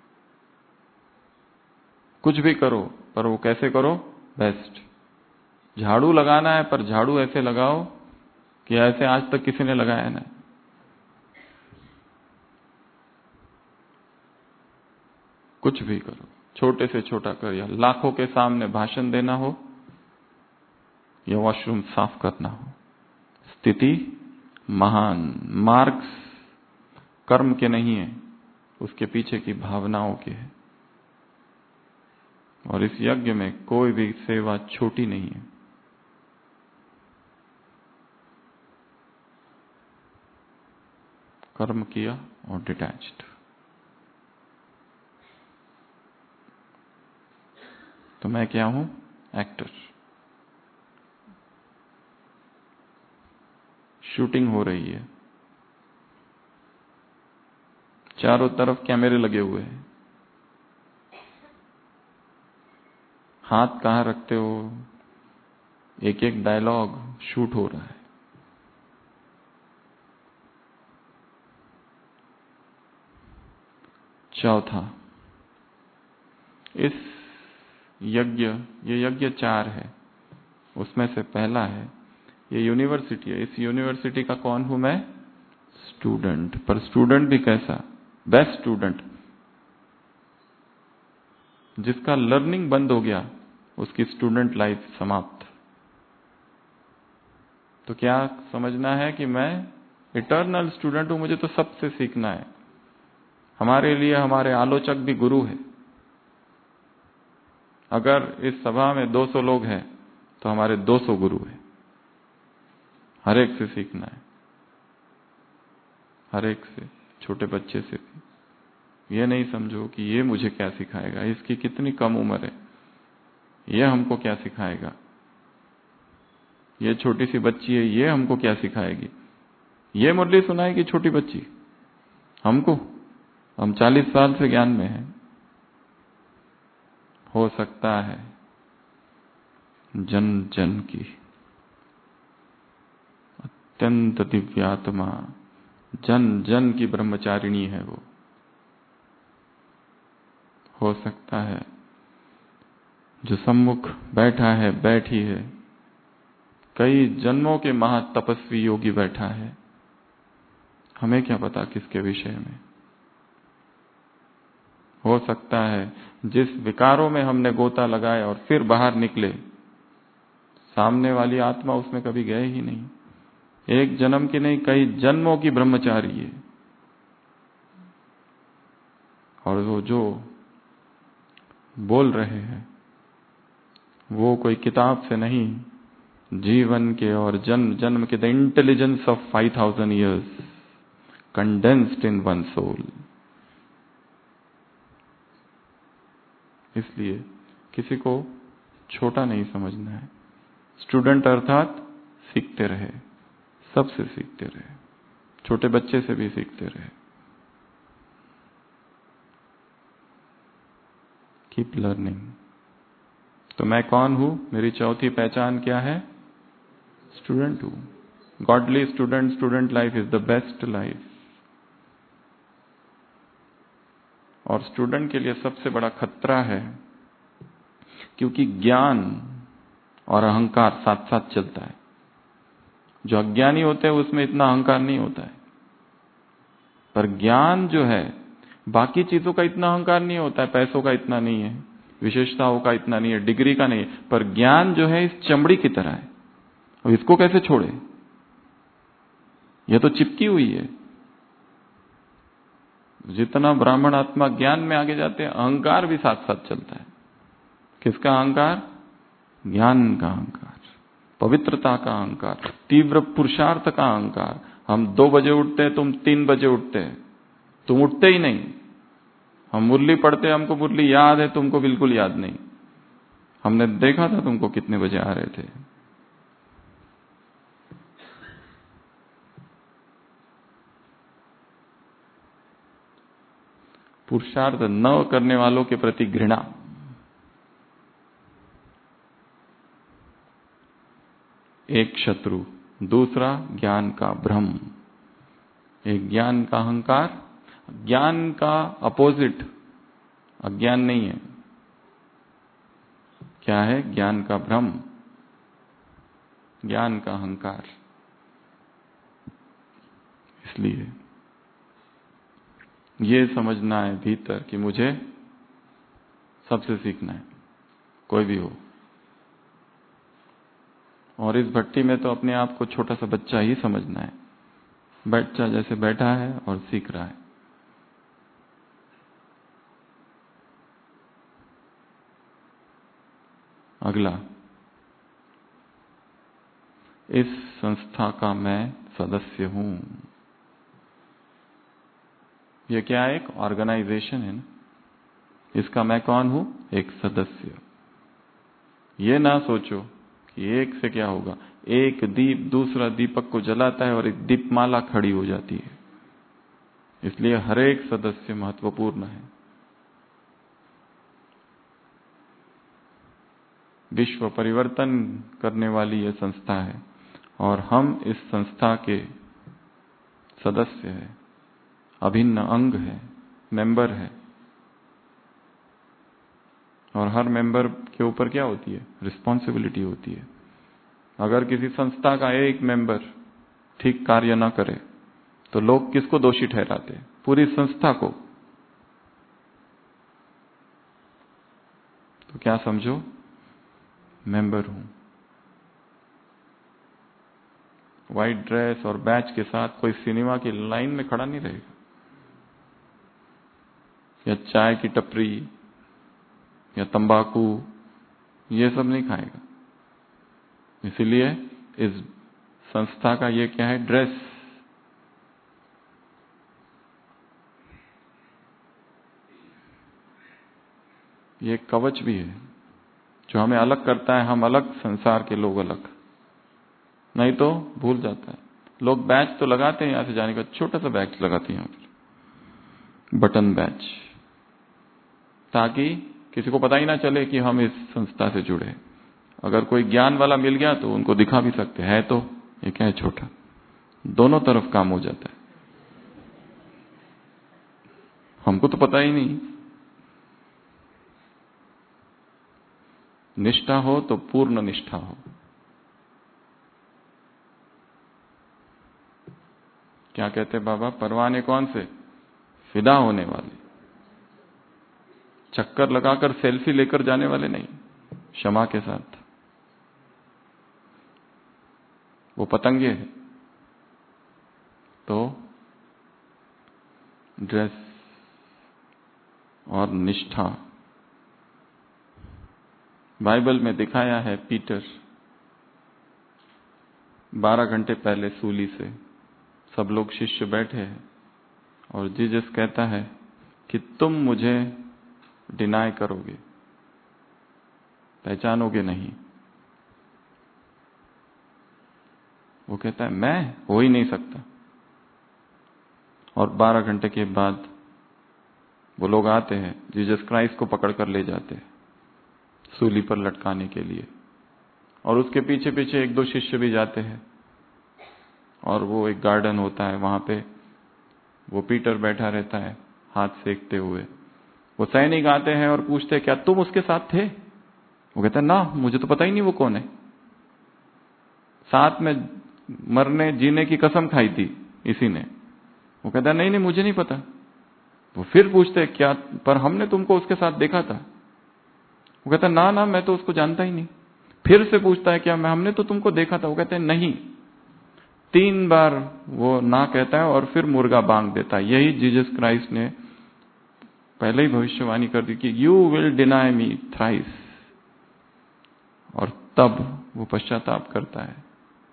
कुछ भी करो पर वो कैसे करो? बेस्ट। झाड़ू लगाना है पर झाड़ू ऐसे लगाओ कि ऐसे आज तक किसी ने लगाया ना। कुछ भी करो, छोटे से छोटा कर, या लाखों के सामने भाषण देना हो या वॉशरूम साफ करना हो, स्थिति महान मार्क्स कर्म के नहीं है, उसके पीछे की भावनाओं के है। और इस यज्ञ में कोई भी सेवा छोटी नहीं है। कर्म किया और डिटैच्ड। तो मैं क्या हूं? एक्टर। शूटिंग हो रही है, चारों तरफ कैमरे लगे हुए हैं, हाथ कहां रखते हो, एक एक डायलॉग शूट हो रहा है। चौथा, इस यज्ञ, ये यज्ञ चार है, उसमें से पहला है ये यूनिवर्सिटी है। इस यूनिवर्सिटी का कौन हूं मैं? स्टूडेंट। पर स्टूडेंट भी कैसा? Best student. जिसका लर्निंग बंद हो गया उसकी स्टूडेंट लाइफ समाप्त। तो क्या समझना है कि मैं इटर्नल स्टूडेंट हूं, मुझे तो सबसे सीखना है। हमारे लिए हमारे आलोचक भी गुरु है। अगर इस सभा में दो सौ लोग हैं तो हमारे दो सौ गुरु हैं। हर एक से सीखना है, हर एक से, छोटे बच्चे से भी। ये नहीं समझो कि ये मुझे क्या सिखाएगा, इसकी कितनी कम उम्र है, ये हमको क्या सिखाएगा, ये छोटी सी बच्ची है, ये हमको क्या सिखाएगी। ये मुरली सुनाएगी छोटी बच्ची हमको? हम चालीस साल से ज्ञान में हैं। हो सकता है जन जन की अत्यंत दिव्यात्मा, जन जन की ब्रह्मचारिणी है वो। हो सकता है जो सम्मुख बैठा है, बैठी है, कई जन्मों के महातपस्वी योगी बैठा है। हमें क्या पता किसके विषय में। हो सकता है जिस विकारों में हमने गोता लगाया और फिर बाहर निकले, सामने वाली आत्मा उसमें कभी गए ही नहीं। एक जन्म की नहीं, कई जन्मों की ब्रह्मचारी है। और वो जो बोल रहे हैं वो कोई किताब से नहीं, जीवन के और जन्म जन्म के, the intelligence of five thousand years condensed in one soul. इसलिए किसी को छोटा नहीं समझना है। स्टूडेंट अर्थात सीखते रहे, सबसे सीखते रहे, छोटे बच्चे से भी सीखते रहे। Keep learning. तो मैं कौन हूं? मेरी चौथी पहचान क्या है? स्टूडेंट हूं। Godly student. Student life is the best life. और स्टूडेंट के लिए सबसे बड़ा खतरा है, क्योंकि ज्ञान और अहंकार साथ साथ चलता है। जो अज्ञानी होते हैं उसमें इतना अहंकार नहीं होता है, पर ज्ञान जो है, बाकी चीजों का इतना अहंकार नहीं होता है, पैसों का इतना नहीं है, विशेषताओं का इतना नहीं है, डिग्री का नहीं है, पर ज्ञान जो है इस चमड़ी की तरह है। अब इसको कैसे छोड़े? यह तो चिपकी हुई है। जितना ब्राह्मण आत्मा ज्ञान में आगे जाते हैं, अहंकार भी साथ साथ चलता है। किसका अहंकार? ज्ञान का अहंकार, पवित्रता का अहंकार, तीव्र पुरुषार्थ का अहंकार। हम दो बजे उठते हैं, तुम तीन बजे उठते हैं, तुम उठते ही नहीं। हम मुरली पढ़ते, हमको मुरली याद है, तुमको बिल्कुल याद नहीं। हमने देखा था तुमको कितने बजे आ रहे थे। पुरुषार्थ न करने वालों के प्रति घृणा, एक शत्रु। दूसरा ज्ञान का भ्रम, एक ज्ञान का अहंकार। ज्ञान का अपोजिट अज्ञान नहीं है। क्या है? ज्ञान का भ्रम। ज्ञान का अहंकार। इसलिए ये समझना है भीतर कि मुझे सबसे सीखना है, कोई भी हो। और इस भट्टी में तो अपने आप को छोटा सा बच्चा ही समझना है, बच्चा जैसे बैठा है और सीख रहा है। अगला, इस संस्था का मैं सदस्य हूं। यह क्या है? एक ऑर्गेनाइजेशन है ना, इसका मैं कौन हूं? एक सदस्य। ये ना सोचो कि एक से क्या होगा। एक दीप दूसरा दीपक को जलाता है और एक दीपमाला खड़ी हो जाती है। इसलिए हर एक सदस्य महत्वपूर्ण है। विश्व परिवर्तन करने वाली यह संस्था है और हम इस संस्था के सदस्य हैं, अभिन्न अंग है, मेंबर है। और हर मेंबर के ऊपर क्या होती है? रिस्पॉन्सिबिलिटी होती है। अगर किसी संस्था का एक मेंबर ठीक कार्य ना करे तो लोग किसको दोषी ठहराते हैं? पूरी संस्था को। तो क्या समझो, मेंबर हूं। व्हाइट ड्रेस और बैच के साथ कोई सिनेमा की लाइन में खड़ा नहीं रहेगा, या चाय की टपरी या तंबाकू, ये सब नहीं खाएगा। इसीलिए इस संस्था का ये क्या है? ड्रेस। ये कवच भी है जो हमें अलग करता है। हम अलग, संसार के लोग अलग, नहीं तो भूल जाता है। लोग बैच तो लगाते हैं, यहां से जाने का छोटा सा बैच लगाते हैं, यहां पर बटन बैच, ताकि किसी को पता ही ना चले कि हम इस संस्था से जुड़े। अगर कोई ज्ञान वाला मिल गया तो उनको दिखा भी सकते हैं, तो ये क्या है? छोटा। दोनों तरफ काम हो जाता है। हमको तो पता ही नहीं। निष्ठा हो तो पूर्ण निष्ठा हो। क्या कहते बाबा? परवाने कौन से? फिदा होने वाले, चक्कर लगाकर सेल्फी लेकर जाने वाले नहीं, क्षमा के साथ। वो पतंगे है। तो ड्रेस और निष्ठा। बाइबल में दिखाया है, पीटर बारह घंटे पहले सूली से सब लोग शिष्य बैठे हैं और जीसस कहता है कि तुम मुझे डिनाय करोगे, पहचानोगे नहीं। वो कहता है मैं हो ही नहीं सकता। और बारह घंटे के बाद वो लोग आते हैं, जीसस क्राइस्ट को पकड़कर ले जाते हैं सूली पर लटकाने के लिए। और उसके पीछे पीछे एक दो शिष्य भी जाते हैं। और वो एक गार्डन होता है, वहां पे वो पीटर बैठा रहता है हाथ सेकते हुए। वो सैनिक आते हैं और पूछते हैं क्या तुम उसके साथ थे? वो कहता है ना, मुझे तो पता ही नहीं वो कौन है। साथ में मरने जीने की कसम खाई थी इसी ने। वो कहता है नहीं नहीं मुझे नहीं पता। वो फिर पूछते हैं क्या, पर हमने तुमको उसके साथ देखा था। वो कहता है ना ना मैं तो उसको जानता ही नहीं। फिर से पूछता है क्या मैं हमने तो तुमको देखा था। वो कहते हैं नहीं। तीन बार वो ना कहता है और फिर मुर्गा बांग देता है। यही जीसस क्राइस्ट ने पहले ही भविष्यवाणी कर दी कि you will deny me thrice. और तब वो पश्चाताप करता है।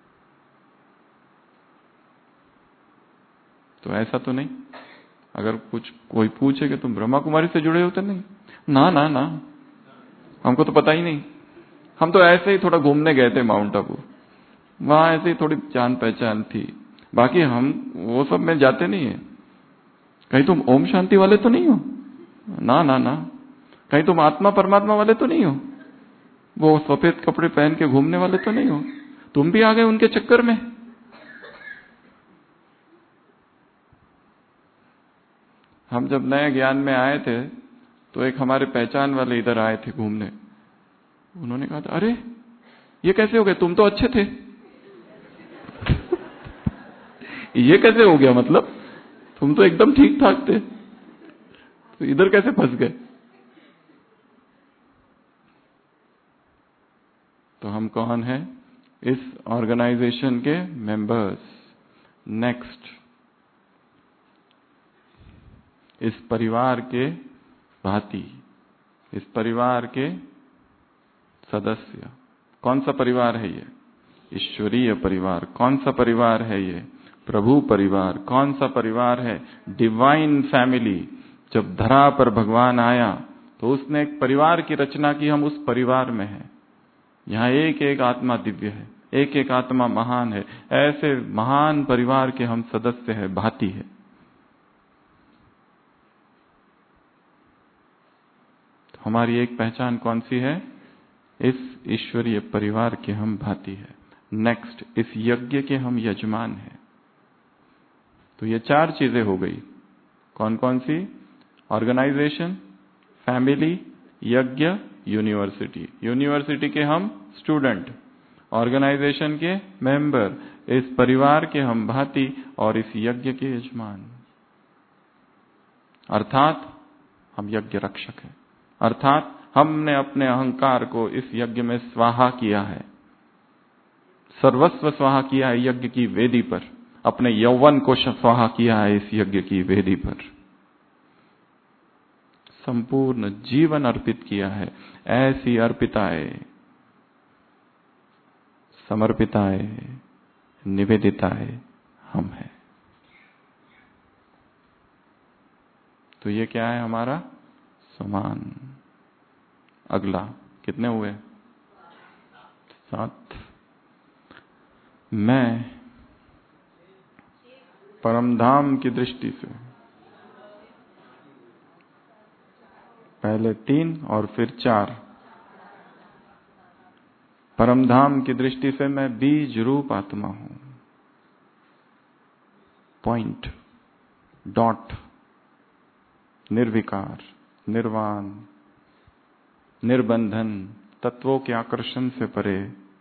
तो ऐसा तो नहीं, अगर कुछ कोई पूछे कि तुम ब्रह्मा कुमारी से जुड़े हो तो नहीं, ना ना ना हमको तो पता ही नहीं। हम तो ऐसे ही थोड़ा घूमने गए थे माउंट आबू, वहां ऐसे ही थोड़ी जान पहचान थी, बाकी हम वो सब में जाते नहीं है। कहीं तुम ओम शांति वाले तो नहीं हो? ना ना ना। कहीं तुम आत्मा परमात्मा वाले तो नहीं हो? वो सफेद कपड़े पहन के घूमने वाले तो नहीं हो? तुम भी आ गए उनके चक्कर में। हम जब नए ज्ञान में आए थे तो एक हमारे पहचान वाले इधर आए थे घूमने। उन्होंने कहा था अरे ये कैसे हो गए, तुम तो अच्छे थे। ये कैसे हो गया? मतलब तुम तो एकदम ठीक ठाक थे, तो इधर कैसे फंस गए? तो हम कौन है? इस ऑर्गेनाइजेशन के मेंबर्स। नेक्स्ट, इस परिवार के भांति, इस परिवार के सदस्य। कौन सा परिवार है ये? ईश्वरीय परिवार। कौन सा परिवार है ये? प्रभु परिवार। कौन सा परिवार है? Divine family. जब धरा पर भगवान आया तो उसने एक परिवार की रचना की, हम उस परिवार में हैं। यहाँ एक एक आत्मा दिव्य है, एक एक आत्मा महान है। ऐसे महान परिवार के हम सदस्य हैं, भांति है। तो हमारी एक पहचान कौन सी है? इस ईश्वरीय परिवार के हम भांति है। नेक्स्ट, इस यज्ञ के हम यजमान हैं। तो ये चार चीजें हो गई। कौन कौन सी? ऑर्गेनाइजेशन, फैमिली, यज्ञ, यूनिवर्सिटी। यूनिवर्सिटी के हम स्टूडेंट, ऑर्गेनाइजेशन के मेंबर, इस परिवार के हम भांति और इस यज्ञ के यजमान। अर्थात हम यज्ञ रक्षक हैं। अर्थात हमने अपने अहंकार को इस यज्ञ में स्वाहा किया है, सर्वस्व स्वाहा किया है यज्ञ की वेदी पर। अपने यौवन को स्वाहा किया है इस यज्ञ की वेदी पर। संपूर्ण जीवन अर्पित किया है। ऐसी अर्पिताएं, समर्पिताएं, निवेदिताएं हम हैं। तो ये क्या है हमारा? समान। अगला, कितने हुए? सात। मैं परमधाम की दृष्टि से, पहले तीन और फिर चार। परमधाम की दृष्टि से मैं बीज रूप आत्मा हूं। पॉइंट, डॉट, निर्विकार, निर्वाण, निर्बंधन, तत्वों के आकर्षण से परे,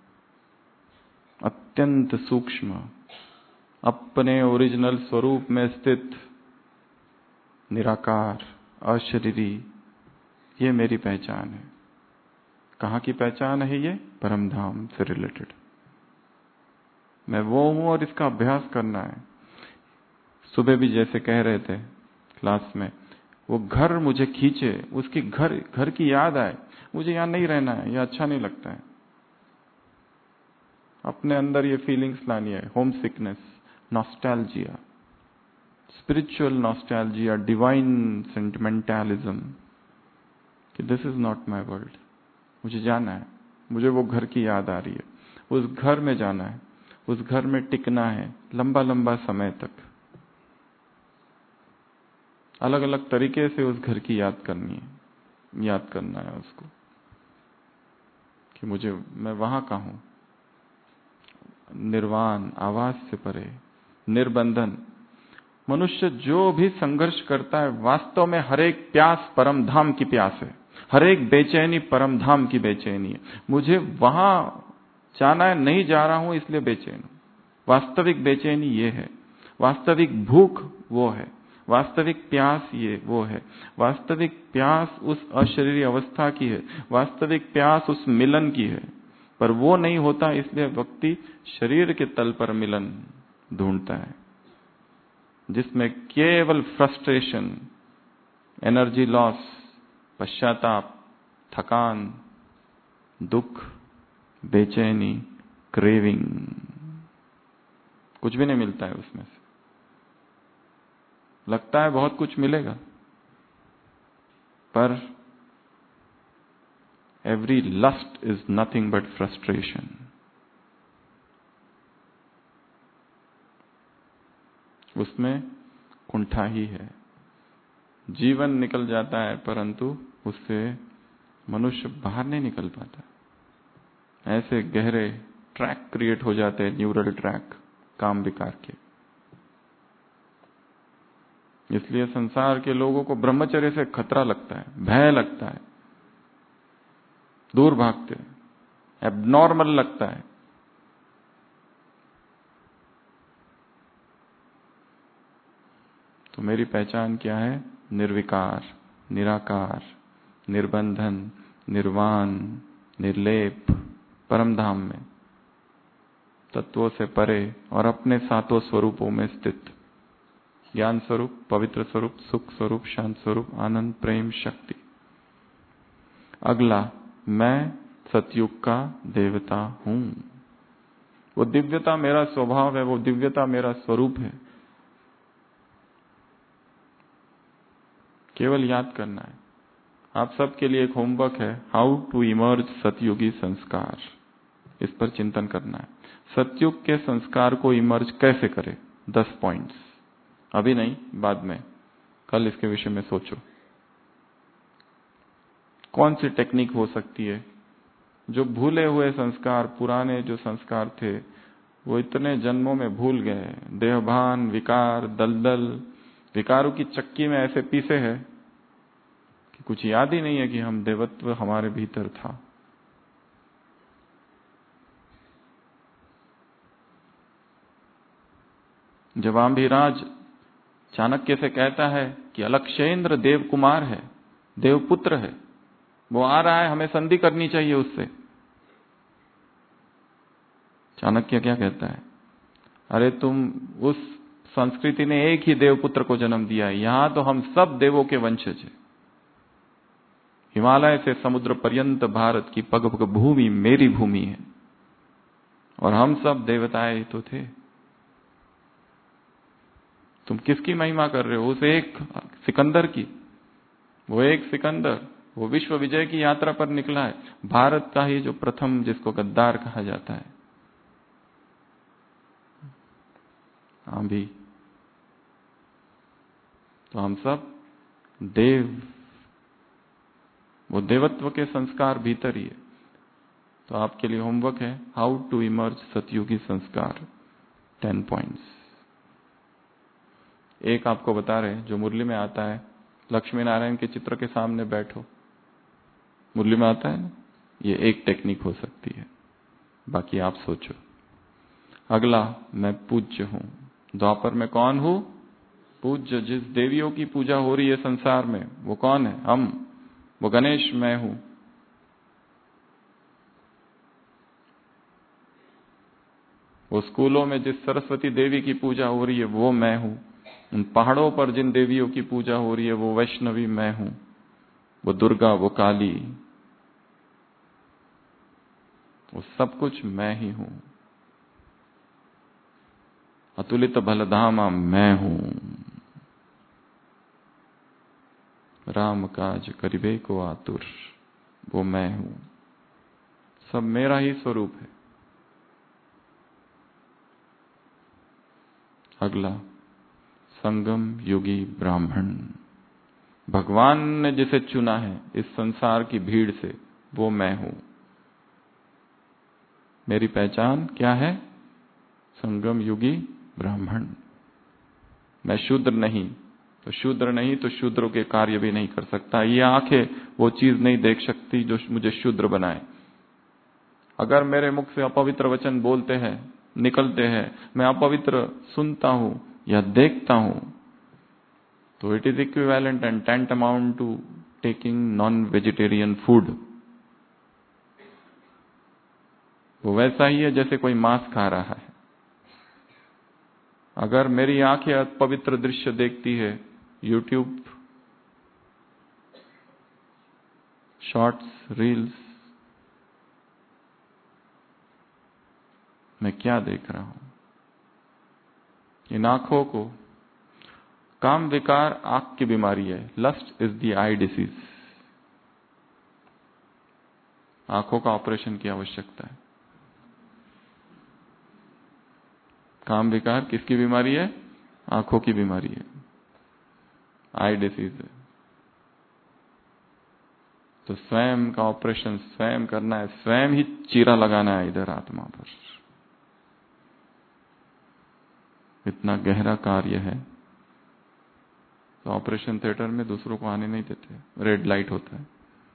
अत्यंत सूक्ष्म, अपने ओरिजिनल स्वरूप में स्थित, निराकार, अशरीरी। ये मेरी पहचान है। कहाँ की पहचान है ये? परमधाम से रिलेटेड। मैं वो हूं और इसका अभ्यास करना है। सुबह भी जैसे कह रहे थे क्लास में, वो घर मुझे खींचे, उसकी घर घर की याद आए। मुझे यहां नहीं रहना है, यह अच्छा नहीं लगता है। अपने अंदर ये फीलिंग्स लानी है। Homesickness, nostalgia, spiritual nostalgia, divine sentimentalism कि this is not my world. मुझे जाना है, मुझे वो घर की याद आ रही है। उस घर में जाना है, उस घर में टिकना है लंबा लंबा समय तक। अलग अलग तरीके से उस घर की याद करनी है, याद करना है उसको कि मुझे, मैं वहां का हूं। निर्वाण, आवाज से परे, निर्बंधन। मनुष्य जो भी संघर्ष करता है, वास्तव में हर एक प्यास परम धाम की प्यास है। हर एक बेचैनी परम धाम की बेचैनी है। मुझे वहां जाना है, नहीं जा रहा हूं इसलिए बेचैन हूं। वास्तविक बेचैनी ये है। वास्तविक भूख वो है। वास्तविक प्यास ये वो है। वास्तविक प्यास उस अशरीरी अवस्था की है। वास्तविक प्यास उस मिलन की है। पर वो नहीं होता, इसलिए व्यक्ति शरीर के तल पर मिलन ढूंढता है, जिसमें केवल फ्रस्ट्रेशन, एनर्जी लॉस, पश्चाताप, थकान, दुख, बेचैनी, क्रेविंग, कुछ भी नहीं मिलता है उसमें से। लगता है बहुत कुछ मिलेगा, पर every lust is nothing but frustration. उसमें कुंठा ही है। जीवन निकल जाता है, परंतु उससे मनुष्य बाहर नहीं निकल पाता। ऐसे गहरे ट्रैक क्रिएट हो जाते हैं, न्यूरल ट्रैक, काम विकार के। इसलिए संसार के लोगों को ब्रह्मचर्य से खतरा लगता है, भय लगता है, दूर भागते हैं, एबनॉर्मल लगता है। तो मेरी पहचान क्या है? निर्विकार, निराकार, निर्बंधन, निर्वाण, निर्लेप, परम धाम में, तत्वों से परे और अपने सातों स्वरूपों में स्थित, ज्ञान स्वरूप, पवित्र स्वरूप, सुख स्वरूप, शांत स्वरूप, आनंद, प्रेम, शक्ति। अगला, मैं सतयुग का देवता हूं। वो दिव्यता मेरा स्वभाव है, वो दिव्यता मेरा स्वरूप है। केवल याद करना है। आप सबके लिए एक होमवर्क है, हाउ टू इमर्ज सतयुगी संस्कार। इस पर चिंतन करना है। सतयुग के संस्कार को इमर्ज कैसे करें? दस पॉइंट्स। अभी नहीं, बाद में, कल इसके विषय में सोचो। कौन सी टेक्निक हो सकती है? जो भूले हुए संस्कार, पुराने जो संस्कार थे, वो इतने जन्मों में भूल गए। देहभान, विकार, दलदल, विकारों की चक्की में ऐसे पीसे हैं कि कुछ याद ही नहीं है कि हम देवत्व हमारे भीतर था। जब आम्भिराज चाणक्य से कहता है कि अलक्षेंद्र देव कुमार है, देवपुत्र है, वो आ रहा है, हमें संधि करनी चाहिए उससे। चाणक्य क्या कहता है? अरे तुम, उस संस्कृति ने एक ही देवपुत्र को जन्म दिया है, यहां तो हम सब देवों के वंशज हैं। हिमालय से समुद्र पर्यंत भारत की पग पग भूमि मेरी भूमि है, और हम सब देवताएं तो थे। तुम किसकी महिमा कर रहे हो? उस एक सिकंदर की। वो एक सिकंदर, वो विश्व विजय की यात्रा पर निकला है, भारत का ही जो प्रथम, जिसको गद्दार कहा जाता है। हाँ भी, तो हम सब देव, वो देवत्व के संस्कार भीतर ही है। तो आपके लिए होमवर्क है, हाउ टू इमर्ज सतयुगी संस्कार, टेन पॉइंट्स। एक आपको बता रहे, जो मुरली में आता है, लक्ष्मी नारायण के चित्र के सामने बैठो, मुरली में आता है ना, ये एक टेक्निक हो सकती है, बाकी आप सोचो। अगला, मैं पूज्य हूं। द्वापर में कौन हूं? पूज्य। जिस देवियों की पूजा हो रही है संसार में, वो कौन है? हम। वो गणेश मैं हूं। वो स्कूलों में जिस सरस्वती देवी की पूजा हो रही है, वो मैं हूं। उन पहाड़ों पर जिन देवियों की पूजा हो रही है, वो वैष्णवी मैं हूं। वो दुर्गा, वो काली, वो सब कुछ मैं ही हूं। अतुलित बलधामा मैं हूं। राम काज करिबे को आतुर, वो मैं हूं। सब मेरा ही स्वरूप है। अगला, संगम युगी ब्राह्मण। भगवान ने जिसे चुना है इस संसार की भीड़ से, वो मैं हूं। मेरी पहचान क्या है? संगम युगी ब्राह्मण। मैं शूद्र नहीं, तो शूद्र नहीं तो शूद्रों के कार्य भी नहीं कर सकता। ये आंखें वो चीज नहीं देख सकती जो मुझे शूद्र बनाए। अगर मेरे मुख से अपवित्र वचन बोलते हैं, निकलते हैं, मैं अपवित्र सुनता हूं या देखता हूं, तो it is equivalent and tantamount to taking non vegetarian food. वो वैसा ही है जैसे कोई मांस खा रहा है। अगर मेरी आंखें अपवित्र दृश्य देखती है, यूट्यूब, शॉर्ट्स, रील्स, मैं क्या देख रहा हूं? इन आंखों को, काम विकार आंख की बीमारी है। Lust is the eye disease. आंखों का ऑपरेशन की आवश्यकता है। काम विकार किसकी बीमारी है? आंखों की बीमारी है, आई डिसीज है। तो स्वयं का ऑपरेशन स्वयं करना है, स्वयं ही चीरा लगाना है इधर आत्मा पर। इतना गहरा कार्य है। तो ऑपरेशन थिएटर में दूसरों को आने नहीं देते, रेड लाइट होता है,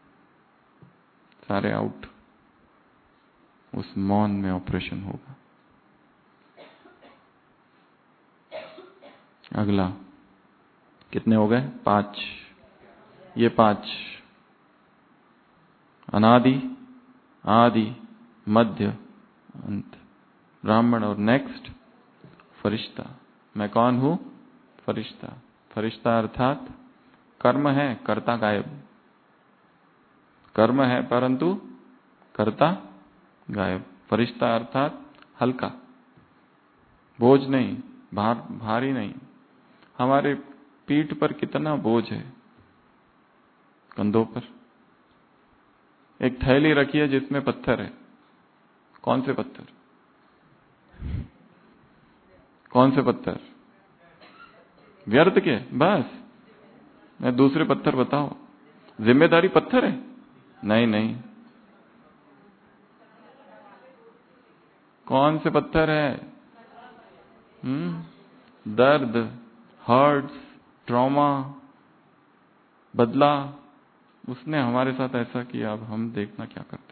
सारे आउट। उस मौन में ऑपरेशन होगा। अगला, कितने हो गए? पांच। ये पांच, अनादि, आदि, मध्य, अंत, ब्राह्मण और नेक्स्ट फरिश्ता। मैं कौन हूं? फरिश्ता। फरिश्ता अर्थात कर्म है, कर्ता गायब। कर्म है परंतु कर्ता गायब। फरिश्ता अर्थात हल्का, बोझ नहीं, भार भारी नहीं। हमारे पीठ पर कितना बोझ है, कंधों पर। एक थैली रखी है जिसमें पत्थर है। कौन से पत्थर? कौन से पत्थर? व्यर्थ के, बस। मैं दूसरे पत्थर बताओ। जिम्मेदारी पत्थर है? नहीं नहीं। कौन से पत्थर है? हम्म दर्द, हर्ट्स, ट्रॉमा, बदला। उसने हमारे साथ ऐसा किया, अब हम देखना क्या करते।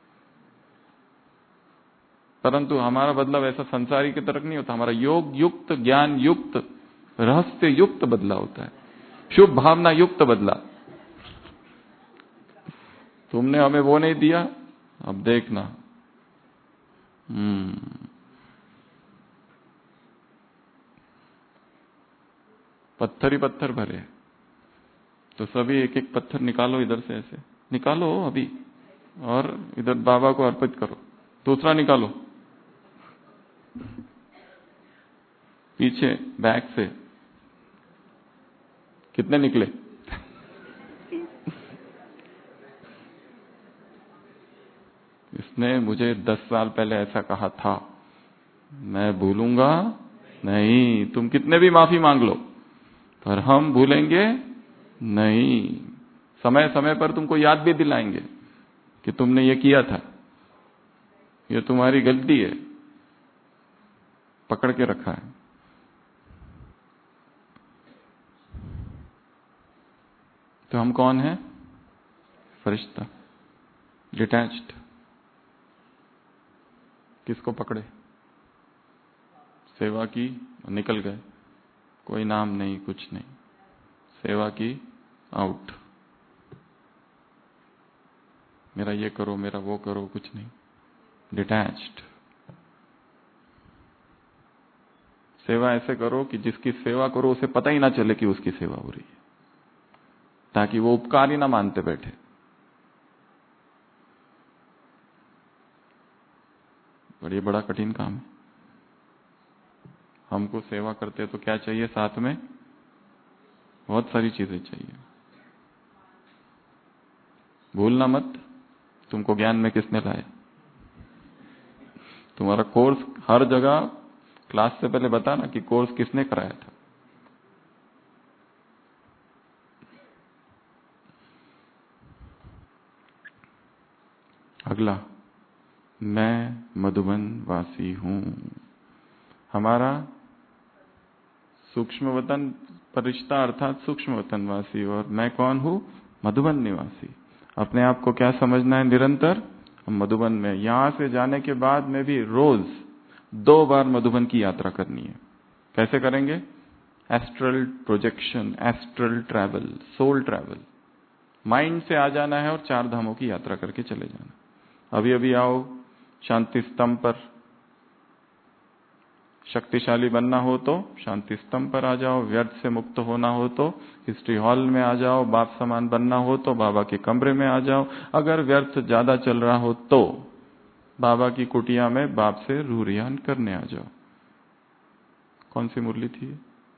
परंतु हमारा बदला वैसा संसारी की तरफ नहीं होता। हमारा योग युक्त, ज्ञान युक्त, रहस्य युक्त बदला होता है, शुभ भावना युक्त बदला। तुमने हमें वो नहीं दिया, अब देखना। हम्म पत्थर ही पत्थर भरे, तो सभी एक एक पत्थर निकालो इधर से, ऐसे निकालो अभी, और इधर बाबा को अर्पित करो। दूसरा निकालो, पीछे बैक से। कितने निकले? इसने मुझे दस साल पहले ऐसा कहा था, मैं भूलूंगा नहीं। तुम कितने भी माफी मांग लो, पर हम भूलेंगे नहीं। समय समय पर तुमको याद भी दिलाएंगे कि तुमने ये किया था, ये तुम्हारी गलती है, पकड़ के रखा है। तो हम कौन हैं? फरिश्ता, डिटैच्ड। किसको पकड़े? सेवा की, निकल गए, कोई नाम नहीं, कुछ नहीं। सेवा की, आउट। मेरा ये करो, मेरा वो करो, कुछ नहीं, डिटैच्ड। सेवा ऐसे करो कि जिसकी सेवा करो उसे पता ही ना चले कि उसकी सेवा हो रही है, ताकि वो उपकार ही ना मानते बैठे। बड़ी बड़ा कठिन काम है। हमको सेवा करते तो क्या चाहिए साथ में? बहुत सारी चीजें चाहिए। भूलना मत, तुमको ज्ञान में किसने लाया। तुम्हारा कोर्स हर जगह, क्लास से पहले बताना कि कोर्स किसने कराया था। अगला, मैं मधुबन वासी हूं। हमारा सूक्ष्म वतन परिश्ता अर्थात सूक्ष्म वतन वासी, और मैं कौन हूं? मधुबन निवासी। अपने आप को क्या समझना है? निरंतर हम मधुबन में। यहां से जाने के बाद में भी रोज दो बार मधुबन की यात्रा करनी है। कैसे करेंगे? Astral projection, astral travel, soul travel. Mind से आ जाना है और चार धामों की यात्रा करके चले जाना। अभी अभी आओ शांति स्तंभ पर। शक्तिशाली बनना हो तो शांति स्तंभ पर आ जाओ। व्यर्थ से मुक्त होना हो तो हिस्ट्री हॉल में आ जाओ। बाप समान बनना हो तो बाबा के कमरे में आ जाओ। अगर व्यर्थ ज्यादा चल रहा हो तो बाबा की कुटिया में बाप से रूरियान करने आ जाओ। कौन सी मुरली थी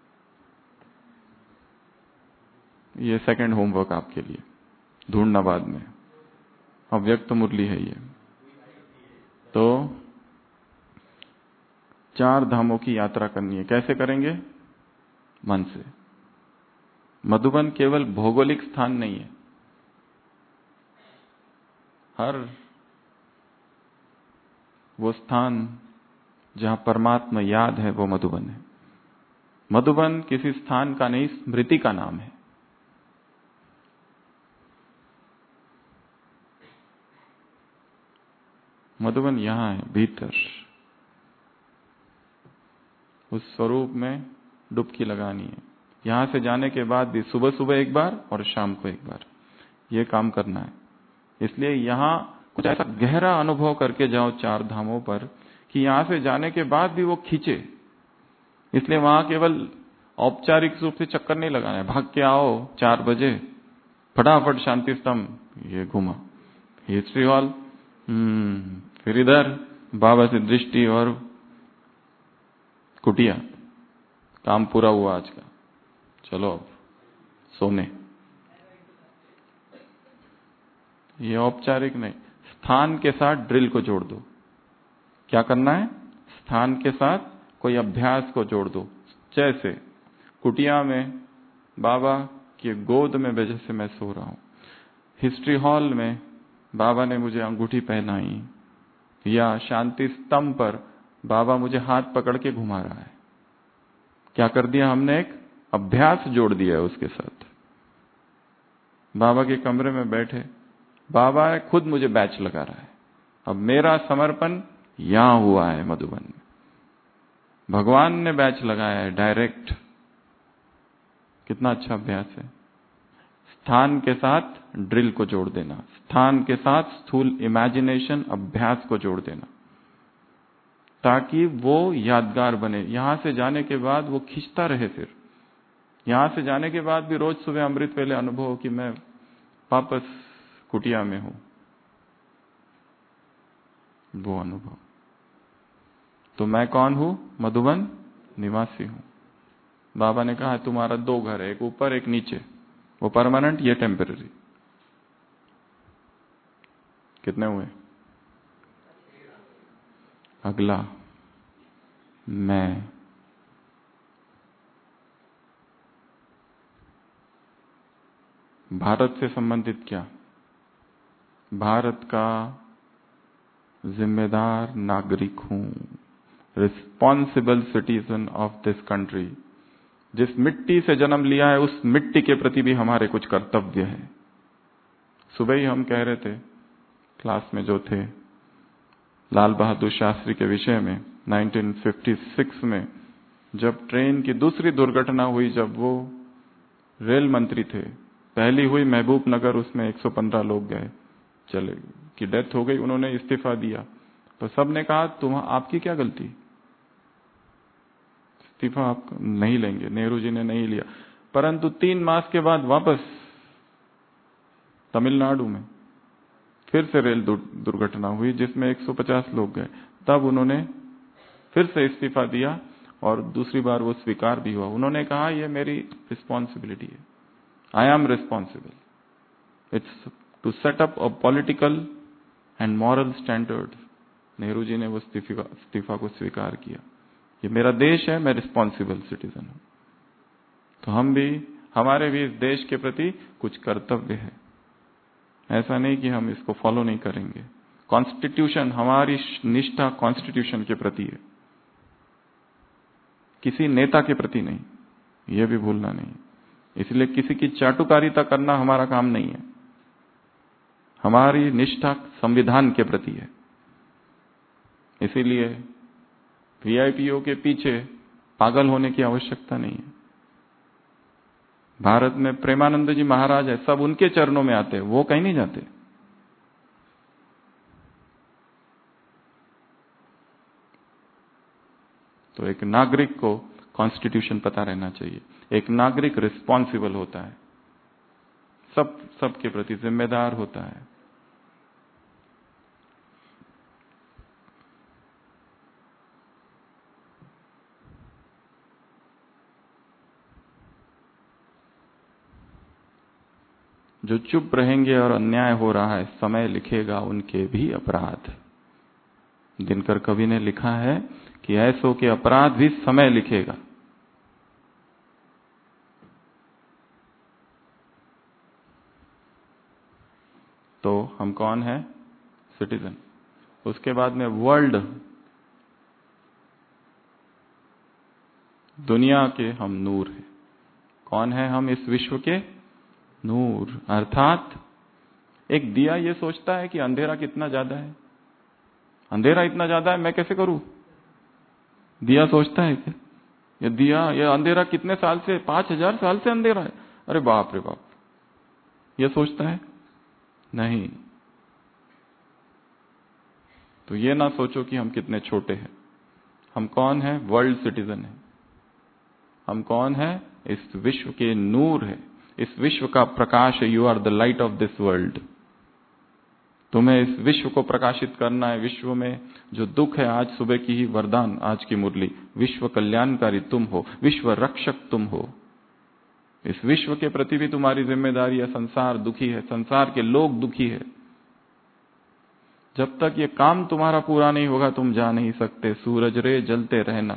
ये? सेकंड होमवर्क आपके लिए, ढूंढना बाद में। अव्यक्त मुरली है ये। तो चार धामों की यात्रा करनी है। कैसे करेंगे? मन से। मधुबन केवल भौगोलिक स्थान नहीं है, हर वो स्थान जहां परमात्मा याद है वो मधुबन है। मधुबन किसी स्थान का नहीं, स्मृति का नाम है। मधुबन यहां है, भीतर। उस स्वरूप में डुबकी लगानी है। यहां से जाने के बाद भी सुबह सुबह एक बार और शाम को एक बार ये काम करना है। इसलिए यहां कुछ ऐसा गहरा अनुभव करके जाओ चार धामों पर कि यहां से जाने के बाद भी वो खींचे। इसलिए वहां केवल औपचारिक रूप से चक्कर नहीं लगाना है, भाग के आओ चार बजे फटाफट शांति स्तंभ ये घुमा, हिस्ट्री हॉल, हम्म फिर इधर बाबा से दृष्टि और कुटिया, काम पूरा हुआ आज का, चलो अब सोने। ये औपचारिक नहीं, स्थान के साथ ड्रिल को जोड़ दो। क्या करना है? स्थान के साथ कोई अभ्यास को जोड़ दो। जैसे कुटिया में बाबा की गोद में वजह से मैं सो रहा हूं, हिस्ट्री हॉल में बाबा ने मुझे अंगूठी पहनाई, या शांति स्तंभ पर बाबा मुझे हाथ पकड़ के घुमा रहा है। क्या कर दिया हमने? एक अभ्यास जोड़ दिया है उसके साथ। बाबा के कमरे में बैठे बाबा खुद मुझे बैच लगा रहा है। अब मेरा समर्पण यहां हुआ है मधुबन में, भगवान ने बैच लगाया है डायरेक्ट। कितना अच्छा अभ्यास है। स्थान के साथ ड्रिल को जोड़ देना, स्थान के साथ स्थूल इमेजिनेशन अभ्यास को जोड़ देना, ताकि वो यादगार बने। यहां से जाने के बाद वो खींचता रहे। फिर यहां से जाने के बाद भी रोज सुबह अमृत वेले अनुभव हो कि मैं वापस कुटिया में हूं, वो अनुभव। तो मैं कौन हूं? मधुबन निवासी हूं। बाबा ने कहा तुम्हारा दो घर है, एक ऊपर एक नीचे, वो परमानेंट, ये टेम्पररी। कितने हुए? अगला मैं। भारत से संबंधित क्या? भारत का जिम्मेदार नागरिक हूं, responsible citizen of this country. जिस मिट्टी से जन्म लिया है उस मिट्टी के प्रति भी हमारे कुछ कर्तव्य है। सुबह ही हम कह रहे थे क्लास में जो थे, लाल बहादुर शास्त्री के विषय में। उन्नीस सौ छप्पन में जब ट्रेन की दूसरी दुर्घटना हुई, जब वो रेल मंत्री थे, पहली हुई महबूब नगर, उसमें एक सौ पंद्रह लोग गए, चले की डेथ हो गई, उन्होंने इस्तीफा दिया। तो सबने कहा तुम आपकी क्या गलती, इस्तीफा आप नहीं लेंगे। नेहरू जी ने नहीं लिया, परंतु तीन मास के बाद वापस तमिलनाडु में फिर से रेल दुर्घटना हुई जिसमें एक सौ पचास लोग गए। तब उन्होंने फिर से इस्तीफा दिया और दूसरी बार वो स्वीकार भी हुआ। उन्होंने कहा ये मेरी रिस्पॉन्सिबिलिटी है, I am responsible, it's to set up a political and moral standard. Nehru ji ने वो इस्तीफा को स्वीकार किया। ये मेरा देश है, मैं रिस्पॉन्सिबल सिटीजन हूं। तो हम भी, हमारे भी इस देश के प्रति कुछ कर्तव्य है। ऐसा नहीं कि हम इसको फॉलो नहीं करेंगे। कॉन्स्टिट्यूशन, हमारी निष्ठा कॉन्स्टिट्यूशन के प्रति है, किसी नेता के प्रति नहीं, यह भी भूलना नहीं। इसलिए किसी की चाटुकारिता करना हमारा काम नहीं है। हमारी निष्ठा संविधान के प्रति है। इसीलिए वीआईपीओ के पीछे पागल होने की आवश्यकता नहीं है। भारत में प्रेमानंद जी महाराज है, सब उनके चरणों में आते हैं, वो कहीं नहीं जाते। तो एक नागरिक को कॉन्स्टिट्यूशन पता रहना चाहिए। एक नागरिक रिस्पॉन्सिबल होता है, सब सबके प्रति जिम्मेदार होता है। जो चुप रहेंगे और अन्याय हो रहा है, समय लिखेगा उनके भी अपराध। दिनकर कवि ने लिखा है कि ऐसों के अपराध भी समय लिखेगा। तो हम कौन है? सिटीजन। उसके बाद में वर्ल्ड, दुनिया के हम नूर हैं। कौन है हम इस विश्व के? नूर। अर्थात एक दिया ये सोचता है कि अंधेरा कितना ज्यादा है, अंधेरा इतना ज्यादा है, मैं कैसे करूं? दिया सोचता है कि ये दिया, ये अंधेरा कितने साल से, पांच हजार साल से अंधेरा है, अरे बाप रे बाप, ये सोचता है नहीं। तो ये ना सोचो कि हम कितने छोटे हैं। हम कौन है? वर्ल्ड सिटीजन है। हम कौन है? इस विश्व के नूर है, इस विश्व का प्रकाश है। You are the light of this world. तुम्हें इस विश्व को प्रकाशित करना है। विश्व में जो दुख है, आज सुबह की ही वरदान, आज की मुरली, विश्व कल्याणकारी तुम हो, विश्व रक्षक तुम हो। इस विश्व के प्रति भी तुम्हारी जिम्मेदारी है। संसार दुखी है, संसार के लोग दुखी है। जब तक ये काम तुम्हारा पूरा नहीं होगा तुम जा नहीं सकते। सूरज रे जलते रहना,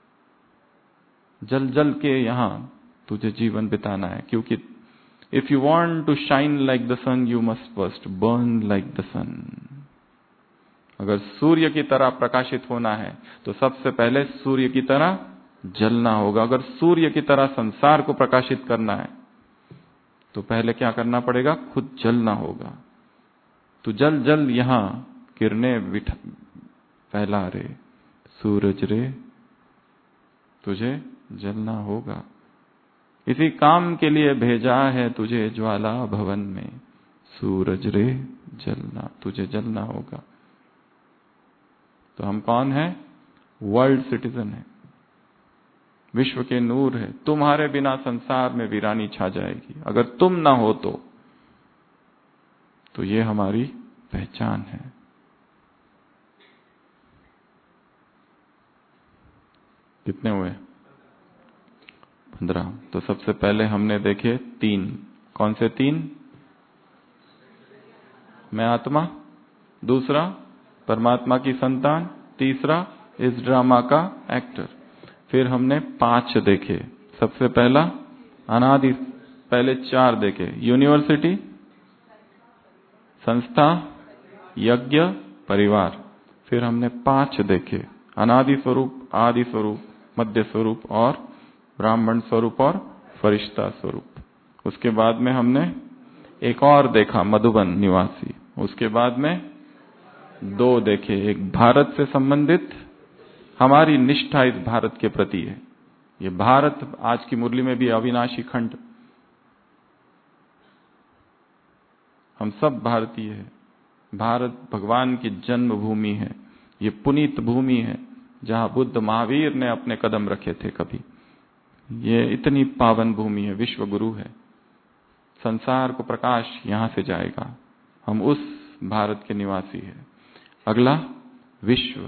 जल जल के यहां तुझे जीवन बिताना है। क्योंकि if you want to shine like the sun you must first burn like the sun. अगर सूर्य की तरह प्रकाशित होना है तो सबसे पहले सूर्य की तरह जलना होगा। अगर सूर्य की तरह संसार को प्रकाशित करना है तो पहले क्या करना पड़ेगा? खुद जलना होगा। तो जल जल यहां किरणें फैला रे, सूरज रे तुझे जलना होगा। इसी काम के लिए भेजा है तुझे ज्वाला भवन में, सूरज रे जलना, तुझे जलना होगा। तो हम कौन है? वर्ल्ड सिटीजन है, विश्व के नूर है। तुम्हारे बिना संसार में वीरानी छा जाएगी। अगर तुम ना हो तो तो ये हमारी पहचान है। कितने हुए? पंद्रह। तो सबसे पहले हमने देखे तीन। कौन से तीन? मैं आत्मा, दूसरा परमात्मा की संतान, तीसरा इस ड्रामा का एक्टर। फिर हमने पांच देखे। सबसे पहला अनादि, पहले चार देखे, यूनिवर्सिटी, संस्था, यज्ञ, परिवार। फिर हमने पांच देखे, अनादि स्वरूप, आदि स्वरूप, मध्य स्वरूप और ब्राह्मण स्वरूप और फरिश्ता स्वरूप। उसके बाद में हमने एक और देखा, मधुबन निवासी। उसके बाद में दो देखे, एक भारत से संबंधित, हमारी निष्ठा इस भारत के प्रति है। ये भारत आज की मुरली में भी अविनाशी खंड, हम सब भारतीय हैं। भारत भगवान की जन्मभूमि है। ये पुनीत भूमि है जहां बुद्ध महावीर ने अपने कदम रखे थे कभी। ये इतनी पावन भूमि है, विश्व गुरु है। संसार को प्रकाश यहां से जाएगा। हम उस भारत के निवासी हैं। अगला विश्व,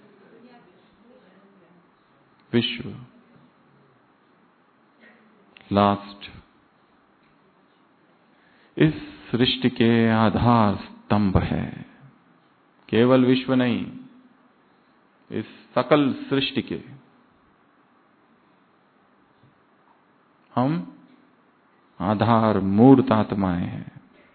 विश्व लास्ट, इस सृष्टि के आधार स्तंभ है। केवल विश्व नहीं, इस सकल सृष्टि के हम आधार मूर्त आत्माएं हैं।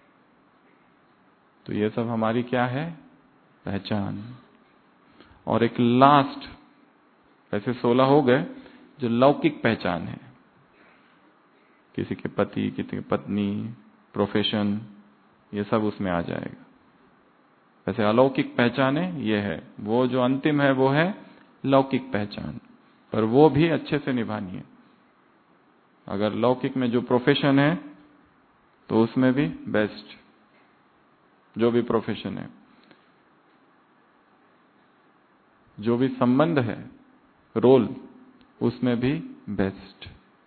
तो ये सब हमारी क्या है? पहचान। और एक लास्ट, ऐसे सोलह हो गए जो लौकिक पहचान है। किसी के पति, किसी की पत्नी, प्रोफेशन, ये सब उसमें आ जाएगा। वैसे अलौकिक पहचाने ये है, वो जो अंतिम है वो है लौकिक पहचान, पर वो भी अच्छे से निभानी है। अगर लौकिक में जो प्रोफेशन है तो उसमें भी बेस्ट, जो भी प्रोफेशन है, जो भी संबंध है, रोल, उसमें भी बेस्ट।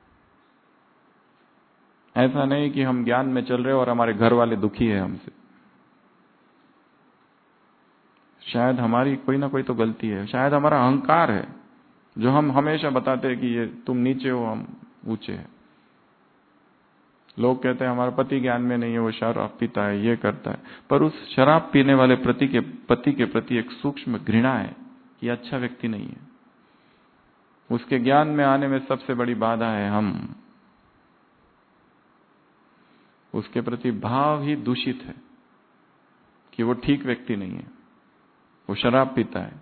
ऐसा नहीं कि हम ज्ञान में चल रहे और हमारे घर वाले दुखी है हमसे। शायद हमारी कोई ना कोई तो गलती है, शायद हमारा अहंकार है जो हम हमेशा बताते हैं कि ये तुम नीचे हो, हम ऊंचे हैं। लोग कहते हैं हमारा पति ज्ञान में नहीं है, वो शराब पीता है, ये करता है, पर उस शराब पीने वाले पति के पति के प्रति एक सूक्ष्म घृणा है कि अच्छा व्यक्ति नहीं है। उसके ज्ञान में आने में सबसे बड़ी बाधा है हम। उसके प्रति भाव ही दूषित है कि वो ठीक व्यक्ति नहीं है, वो शराब पीता है।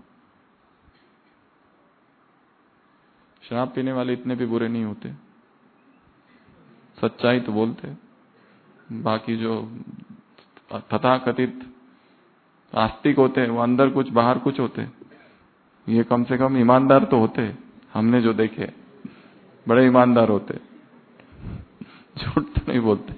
शराब पीने वाले इतने भी बुरे नहीं होते, सच्चाई तो बोलते। बाकी जो तथाकथित आस्तिक होते हैं वो अंदर कुछ बाहर कुछ होते, ये कम से कम ईमानदार तो होते, हमने जो देखे। बड़े ईमानदार होते, झूठ तो नहीं बोलते।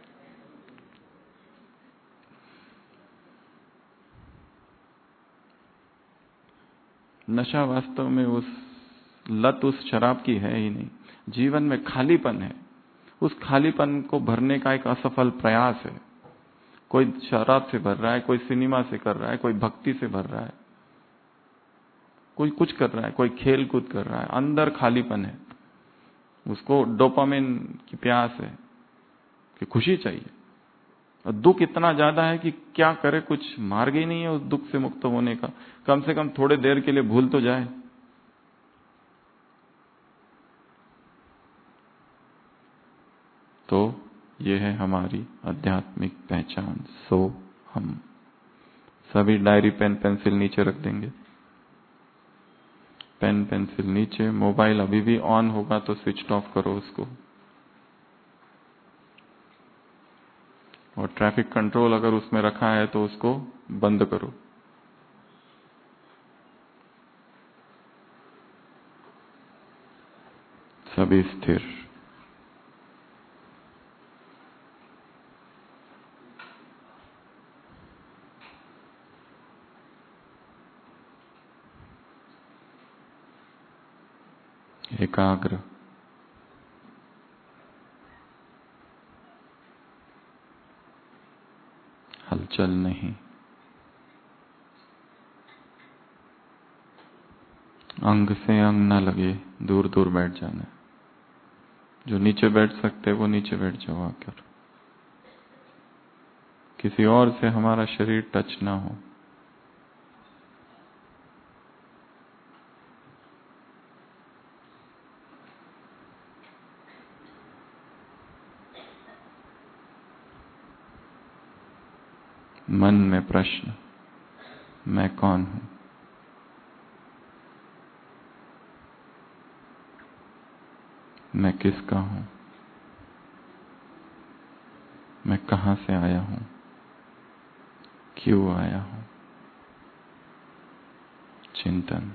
नशा वास्तव में उस लत उस शराब की है ही नहीं, जीवन में खालीपन है। उस खालीपन को भरने का एक असफल प्रयास है। कोई शराब से भर रहा है, कोई सिनेमा से कर रहा है, कोई भक्ति से भर रहा है, कोई कुछ कर रहा है, कोई खेल कूद कर रहा है, अंदर खालीपन है। उसको डोपामिन की प्यास है कि खुशी चाहिए, और दुख इतना ज्यादा है कि क्या करे, कुछ मार्ग ही नहीं है उस दुख से मुक्त होने का। कम से कम थोड़े देर के लिए भूल तो जाए। तो ये है हमारी आध्यात्मिक पहचान, सो हम। सभी डायरी पेन पेंसिल नीचे रख देंगे, पेन पेंसिल नीचे। मोबाइल अभी भी ऑन होगा तो स्विच ऑफ करो उसको, और ट्रैफिक कंट्रोल अगर उसमें रखा है तो उसको बंद करो। सभी स्थिर। एकाग्र। हलचल नहीं। अंग से अंग ना लगे, दूर दूर बैठ जाना। जो नीचे बैठ सकते वो नीचे बैठ जाओ आकर। किसी और से हमारा शरीर टच ना हो। मन में प्रश्न, मैं कौन हूं? मैं किसका हूं? मैं कहां से आया हूं? क्यों आया हूं? चिंतन।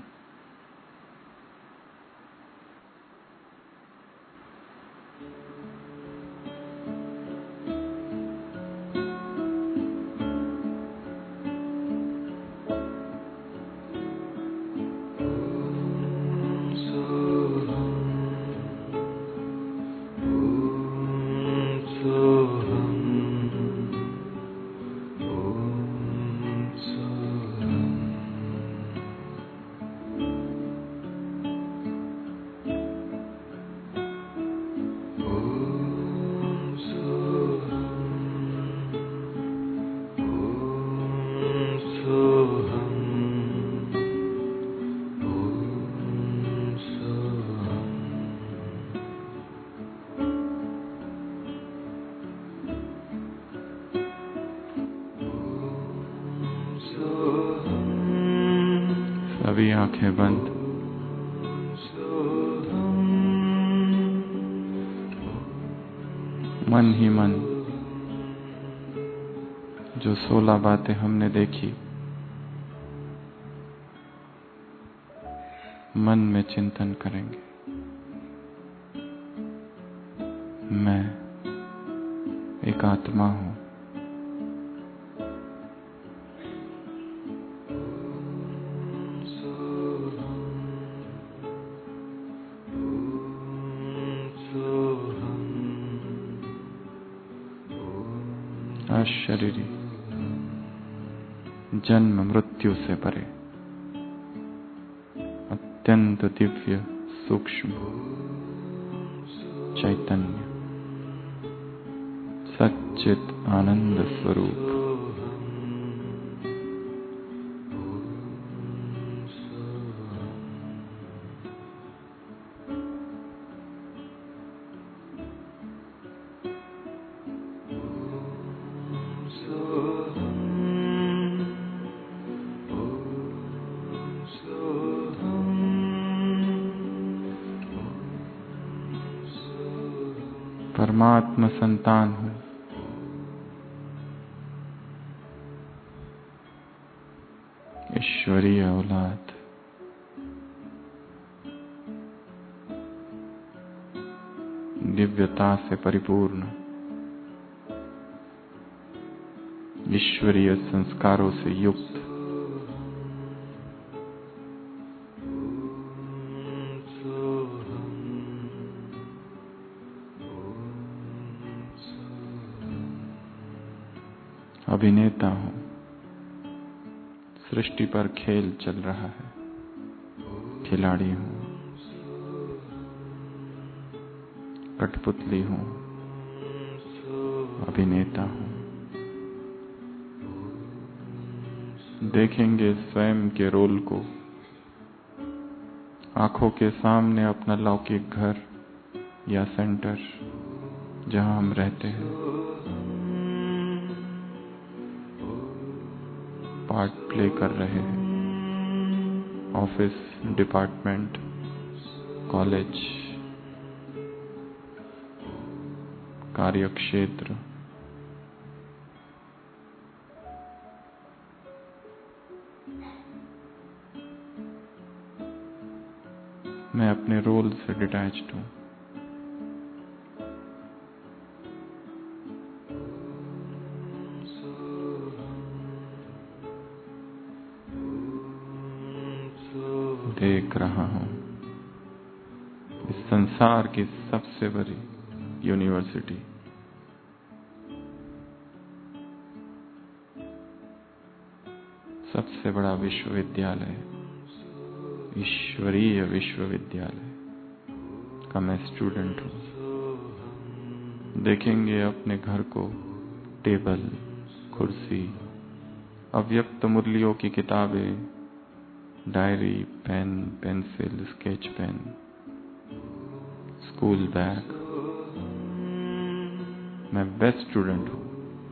सभी आंखें बंद। मन ही मन जो सोलह बातें हमने देखी, मन में चिंतन करेंगे। मैं एक आत्मा हूं। अशरीरी, जन्म मृत्यु से परे, अत्यंत दिव्य सूक्ष्म चैतन्य, सच्चित आनंद स्वरूप। परमात्मा संतान हूं। ईश्वरीय औलाद। दिव्यता से परिपूर्ण, ईश्वरीय संस्कारों से युक्त, अभिनेता हूं, सृष्टि पर खेल चल रहा है, खिलाड़ी हूं, कठपुतली हूं, अभिनेता हूं। देखेंगे स्वयं के रोल को, आंखों के सामने अपना लौकिक घर या सेंटर जहां हम रहते हैं, पार्ट प्ले कर रहे हैं। ऑफिस, डिपार्टमेंट, कॉलेज, कार्यक्षेत्र, मैं अपने रोल से डिटैच्ड हूं। देख रहा हूं इस संसार की सबसे बड़ी यूनिवर्सिटी, सबसे बड़ा विश्वविद्यालय, ईश्वरीय विश्वविद्यालय का मैं स्टूडेंट हूं। देखेंगे अपने घर को, टेबल, कुर्सी, अव्यक्त मूल्यों की किताबें, diary, pen, pencil, sketch pen, school bag. मैं बेस्ट स्टूडेंट हूं।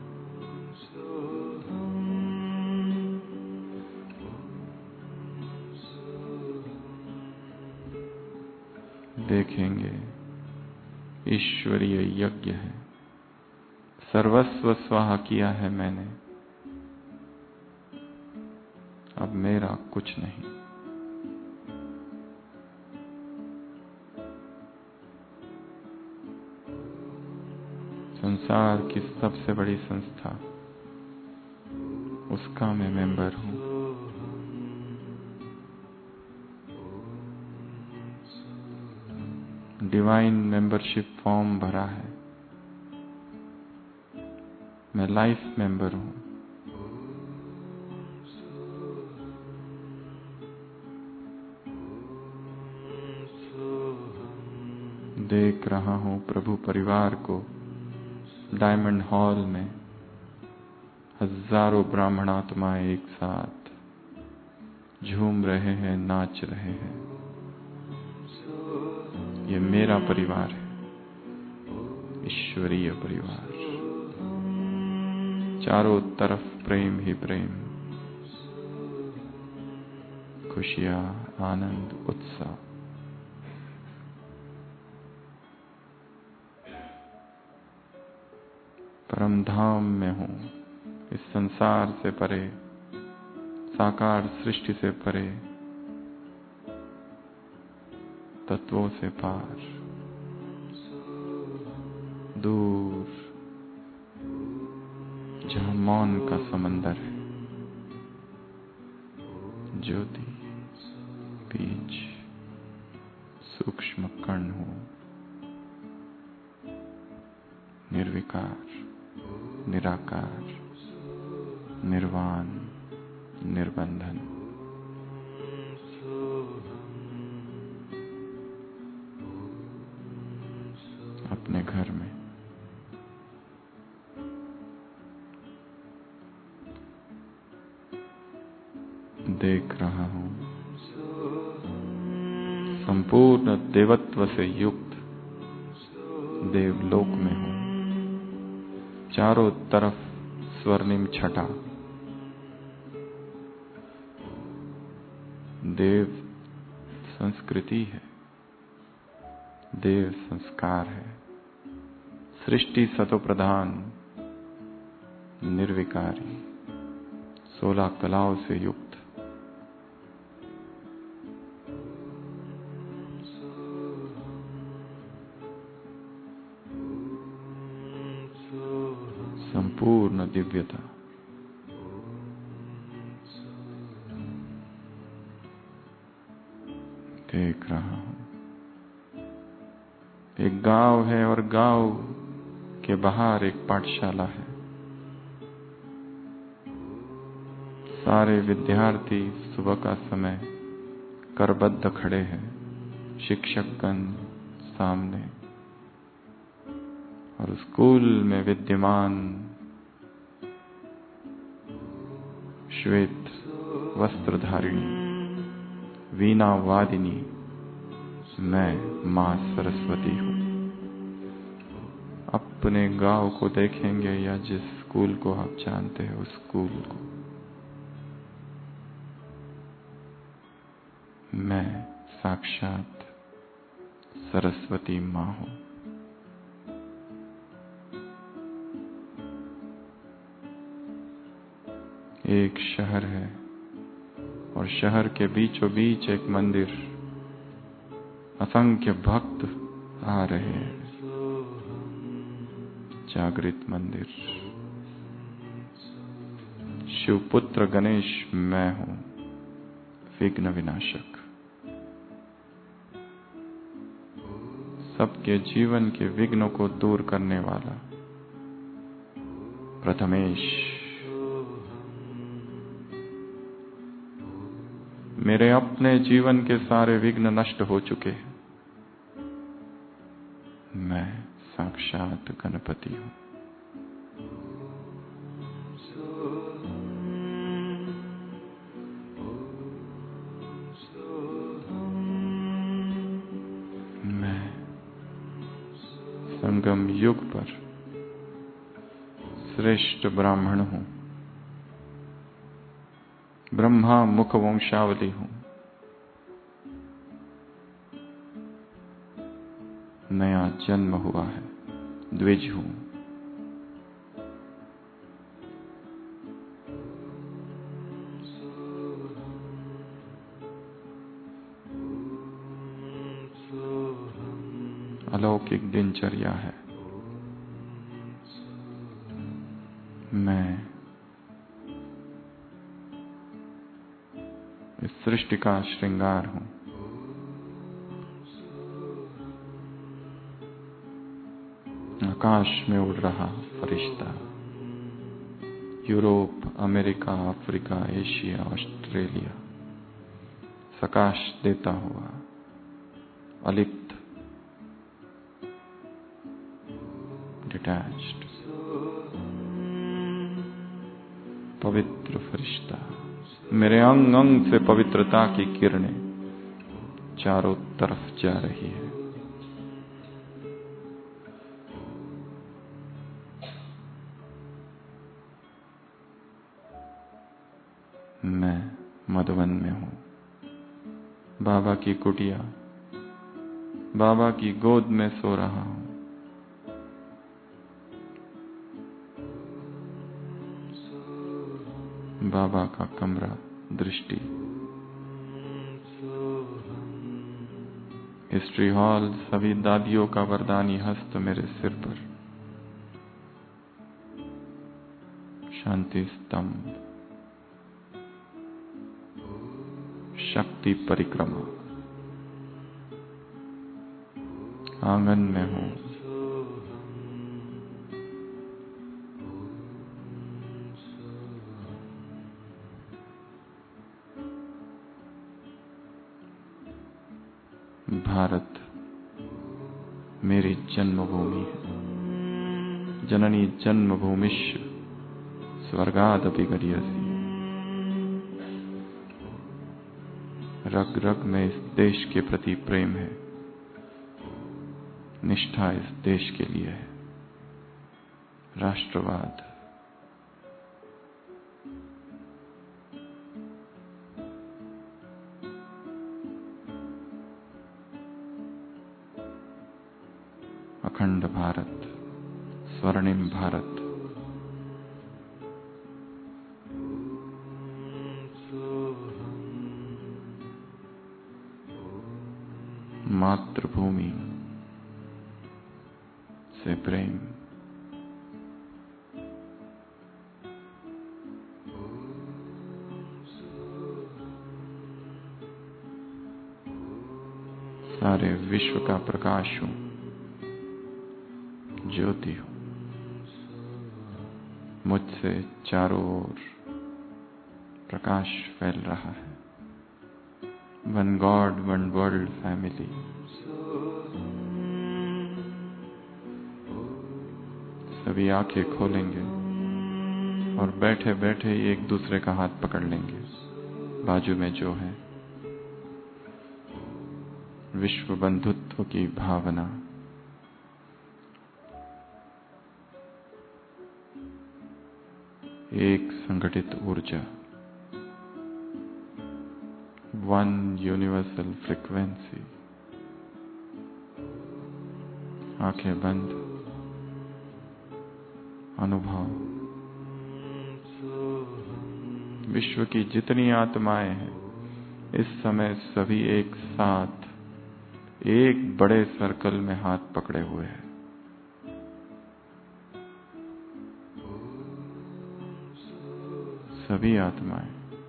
देखेंगे ईश्वरीय यज्ञ है, सर्वस्व स्वाहा किया है मैंने, अब मेरा कुछ नहीं। संसार की सबसे बड़ी संस्था, उसका मैं मेंबर हूं। डिवाइन मेंबरशिप फॉर्म भरा है, मैं लाइफ मेंबर हूं। देख रहा हूं प्रभु परिवार को डायमंड हॉल में, हजारों ब्राह्मणात्माएं एक साथ झूम रहे हैं, नाच रहे हैं। ये मेरा परिवार है, ईश्वरीय परिवार। चारों तरफ प्रेम ही प्रेम, खुशियां, आनंद, उत्साह। परम धाम में हूं, इस संसार से परे, साकार सृष्टि से परे, तत्वों से पार, दूर, जहां मौन का समंदर है, ज्योति, बीज, सूक्ष्म कण हूं, निर्विकार, निराकार, निर्वाण, निर्बंधन। अपने घर में देख रहा हूं संपूर्ण देवत्व से युक्त देवलोक में हूं। चारों तरफ स्वर्णिम छटा, देव संस्कृति है, देव संस्कार है, सृष्टि सतो प्रधान, निर्विकारी, सोलह कलाओं से युक्त। पूर्ण दिव्यता। देख रहा हूं एक गांव है और गांव के बाहर एक पाठशाला है। सारे विद्यार्थी सुबह का समय करबद्ध खड़े हैं, शिक्षकगण सामने, और स्कूल में विद्यमान श्वेत वस्त्रधारिणी वीणा वादिनी मैं मां सरस्वती हूं। अपने गांव को देखेंगे या जिस स्कूल को आप जानते हैं उस स्कूल को, मैं साक्षात सरस्वती मां हूं। एक शहर है और शहर के बीचों बीच एक मंदिर, असंख्य भक्त आ रहे हैं। जागृत मंदिर। शिवपुत्र गणेश मैं हूं, विघ्न विनाशक। सबके जीवन के विघ्नों को दूर करने वाला प्रथमेश। मेरे अपने जीवन के सारे विघ्न नष्ट हो चुके हैं। मैं साक्षात गणपति हूं। मैं संगम युग पर श्रेष्ठ ब्राह्मण हूं, ब्रह्मा मुख वंशावली हूं। नया जन्म हुआ है, द्विज हूं। अलौकिक दिनचर्या है। मैं इस सृष्टि का श्रृंगार हूं। आकाश में उड़ रहा फरिश्ता, Europe, America, Africa, Asia, Australia, सकाश देता हुआ, अलिप्त, डिटैच्ड, पवित्र फरिश्ता। मेरे अंग अंग से पवित्रता की किरणें चारों तरफ जा रही है। मैं मधुवन में हूं, बाबा की कुटिया, बाबा की गोद में सो रहा हूं। बाबा का कमरा, दृष्टि, हिस्ट्री हॉल, सभी दादियों का वरदानी हस्त मेरे सिर पर। शांति स्तंभ, शक्ति परिक्रमा। आंगन में हूं, भारत मेरी जन्मभूमि है। जननी जन्मभूमिश्च स्वर्गादपि गरीयसी। रग रग में इस देश के प्रति प्रेम है, निष्ठा इस देश के लिए है। राष्ट्रवाद, अखंड भारत, स्वर्णिम भारत। मातृभूमि से प्रेम, सारे विश्व का प्रकाश हूं, ज्योति हूं। मुझसे चारों ओर प्रकाश फैल रहा है। One God one world family. सभी आंखें खोलेंगे और बैठे बैठे ही एक दूसरे का हाथ पकड़ लेंगे। बाजू में जो है, विश्व बंधुत्व की भावना, एक संगठित ऊर्जा, वन यूनिवर्सल फ्रीक्वेंसी। आंखें बंद, अनुभव। विश्व की जितनी आत्माएं हैं इस समय सभी एक साथ एक बड़े सर्कल में हाथ पकड़े हुए हैं। सभी आत्माएं,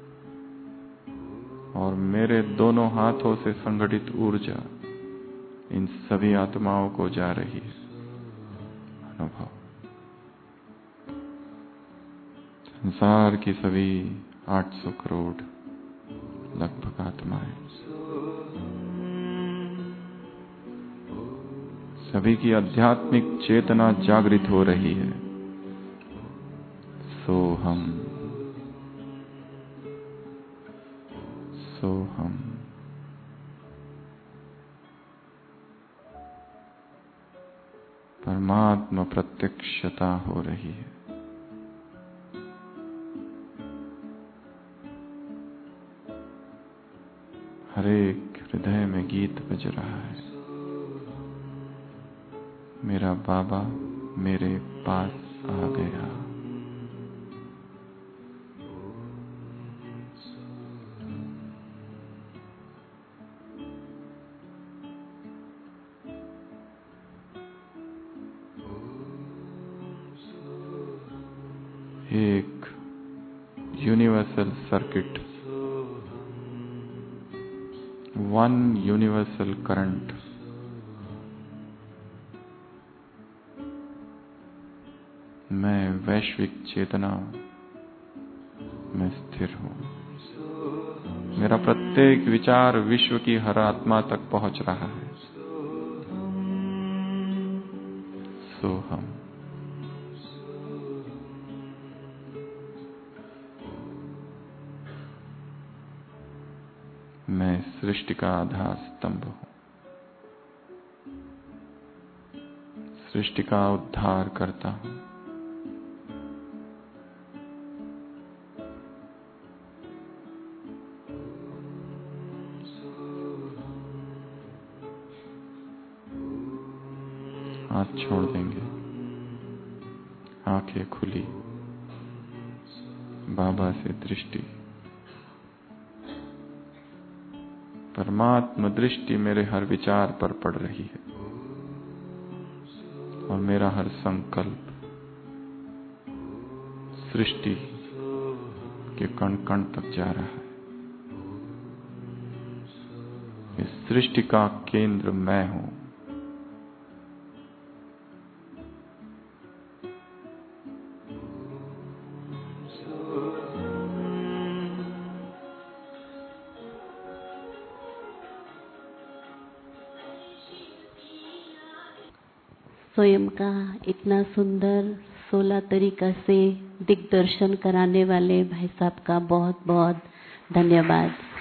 और मेरे दोनों हाथों से संगठित ऊर्जा इन सभी आत्माओं को जा रही है। अनुभव। संसार की सभी आठ सौ करोड़ लगभग आत्माएं, सभी की आध्यात्मिक चेतना जागृत हो रही है। सो हम, सो हम। परमात्मा प्रत्यक्षता हो रही है। हर एक हृदय में गीत बज रहा है। मेरा बाबा मेरे पास आ गया। एक universal circuit, one universal current, मैं वैश्विक चेतना में स्थिर हूं। मेरा प्रत्येक विचार विश्व की हर आत्मा तक पहुंच रहा है। सो हम। मैं सृष्टि का आधार स्तंभ हूं। सृष्टि का उद्धार करता हूं। हाथ छोड़ देंगे, आंखें खुली, बाबा से दृष्टि। परमात्मा दृष्टि मेरे हर विचार पर पड़ रही है और मेरा हर संकल्प सृष्टि के कण कण तक जा रहा है। इस सृष्टि का केंद्र मैं हूं। स्वयं का इतना सुंदर सोलह तरीका से दिग्दर्शन कराने वाले भाई साहब का बहुत बहुत धन्यवाद।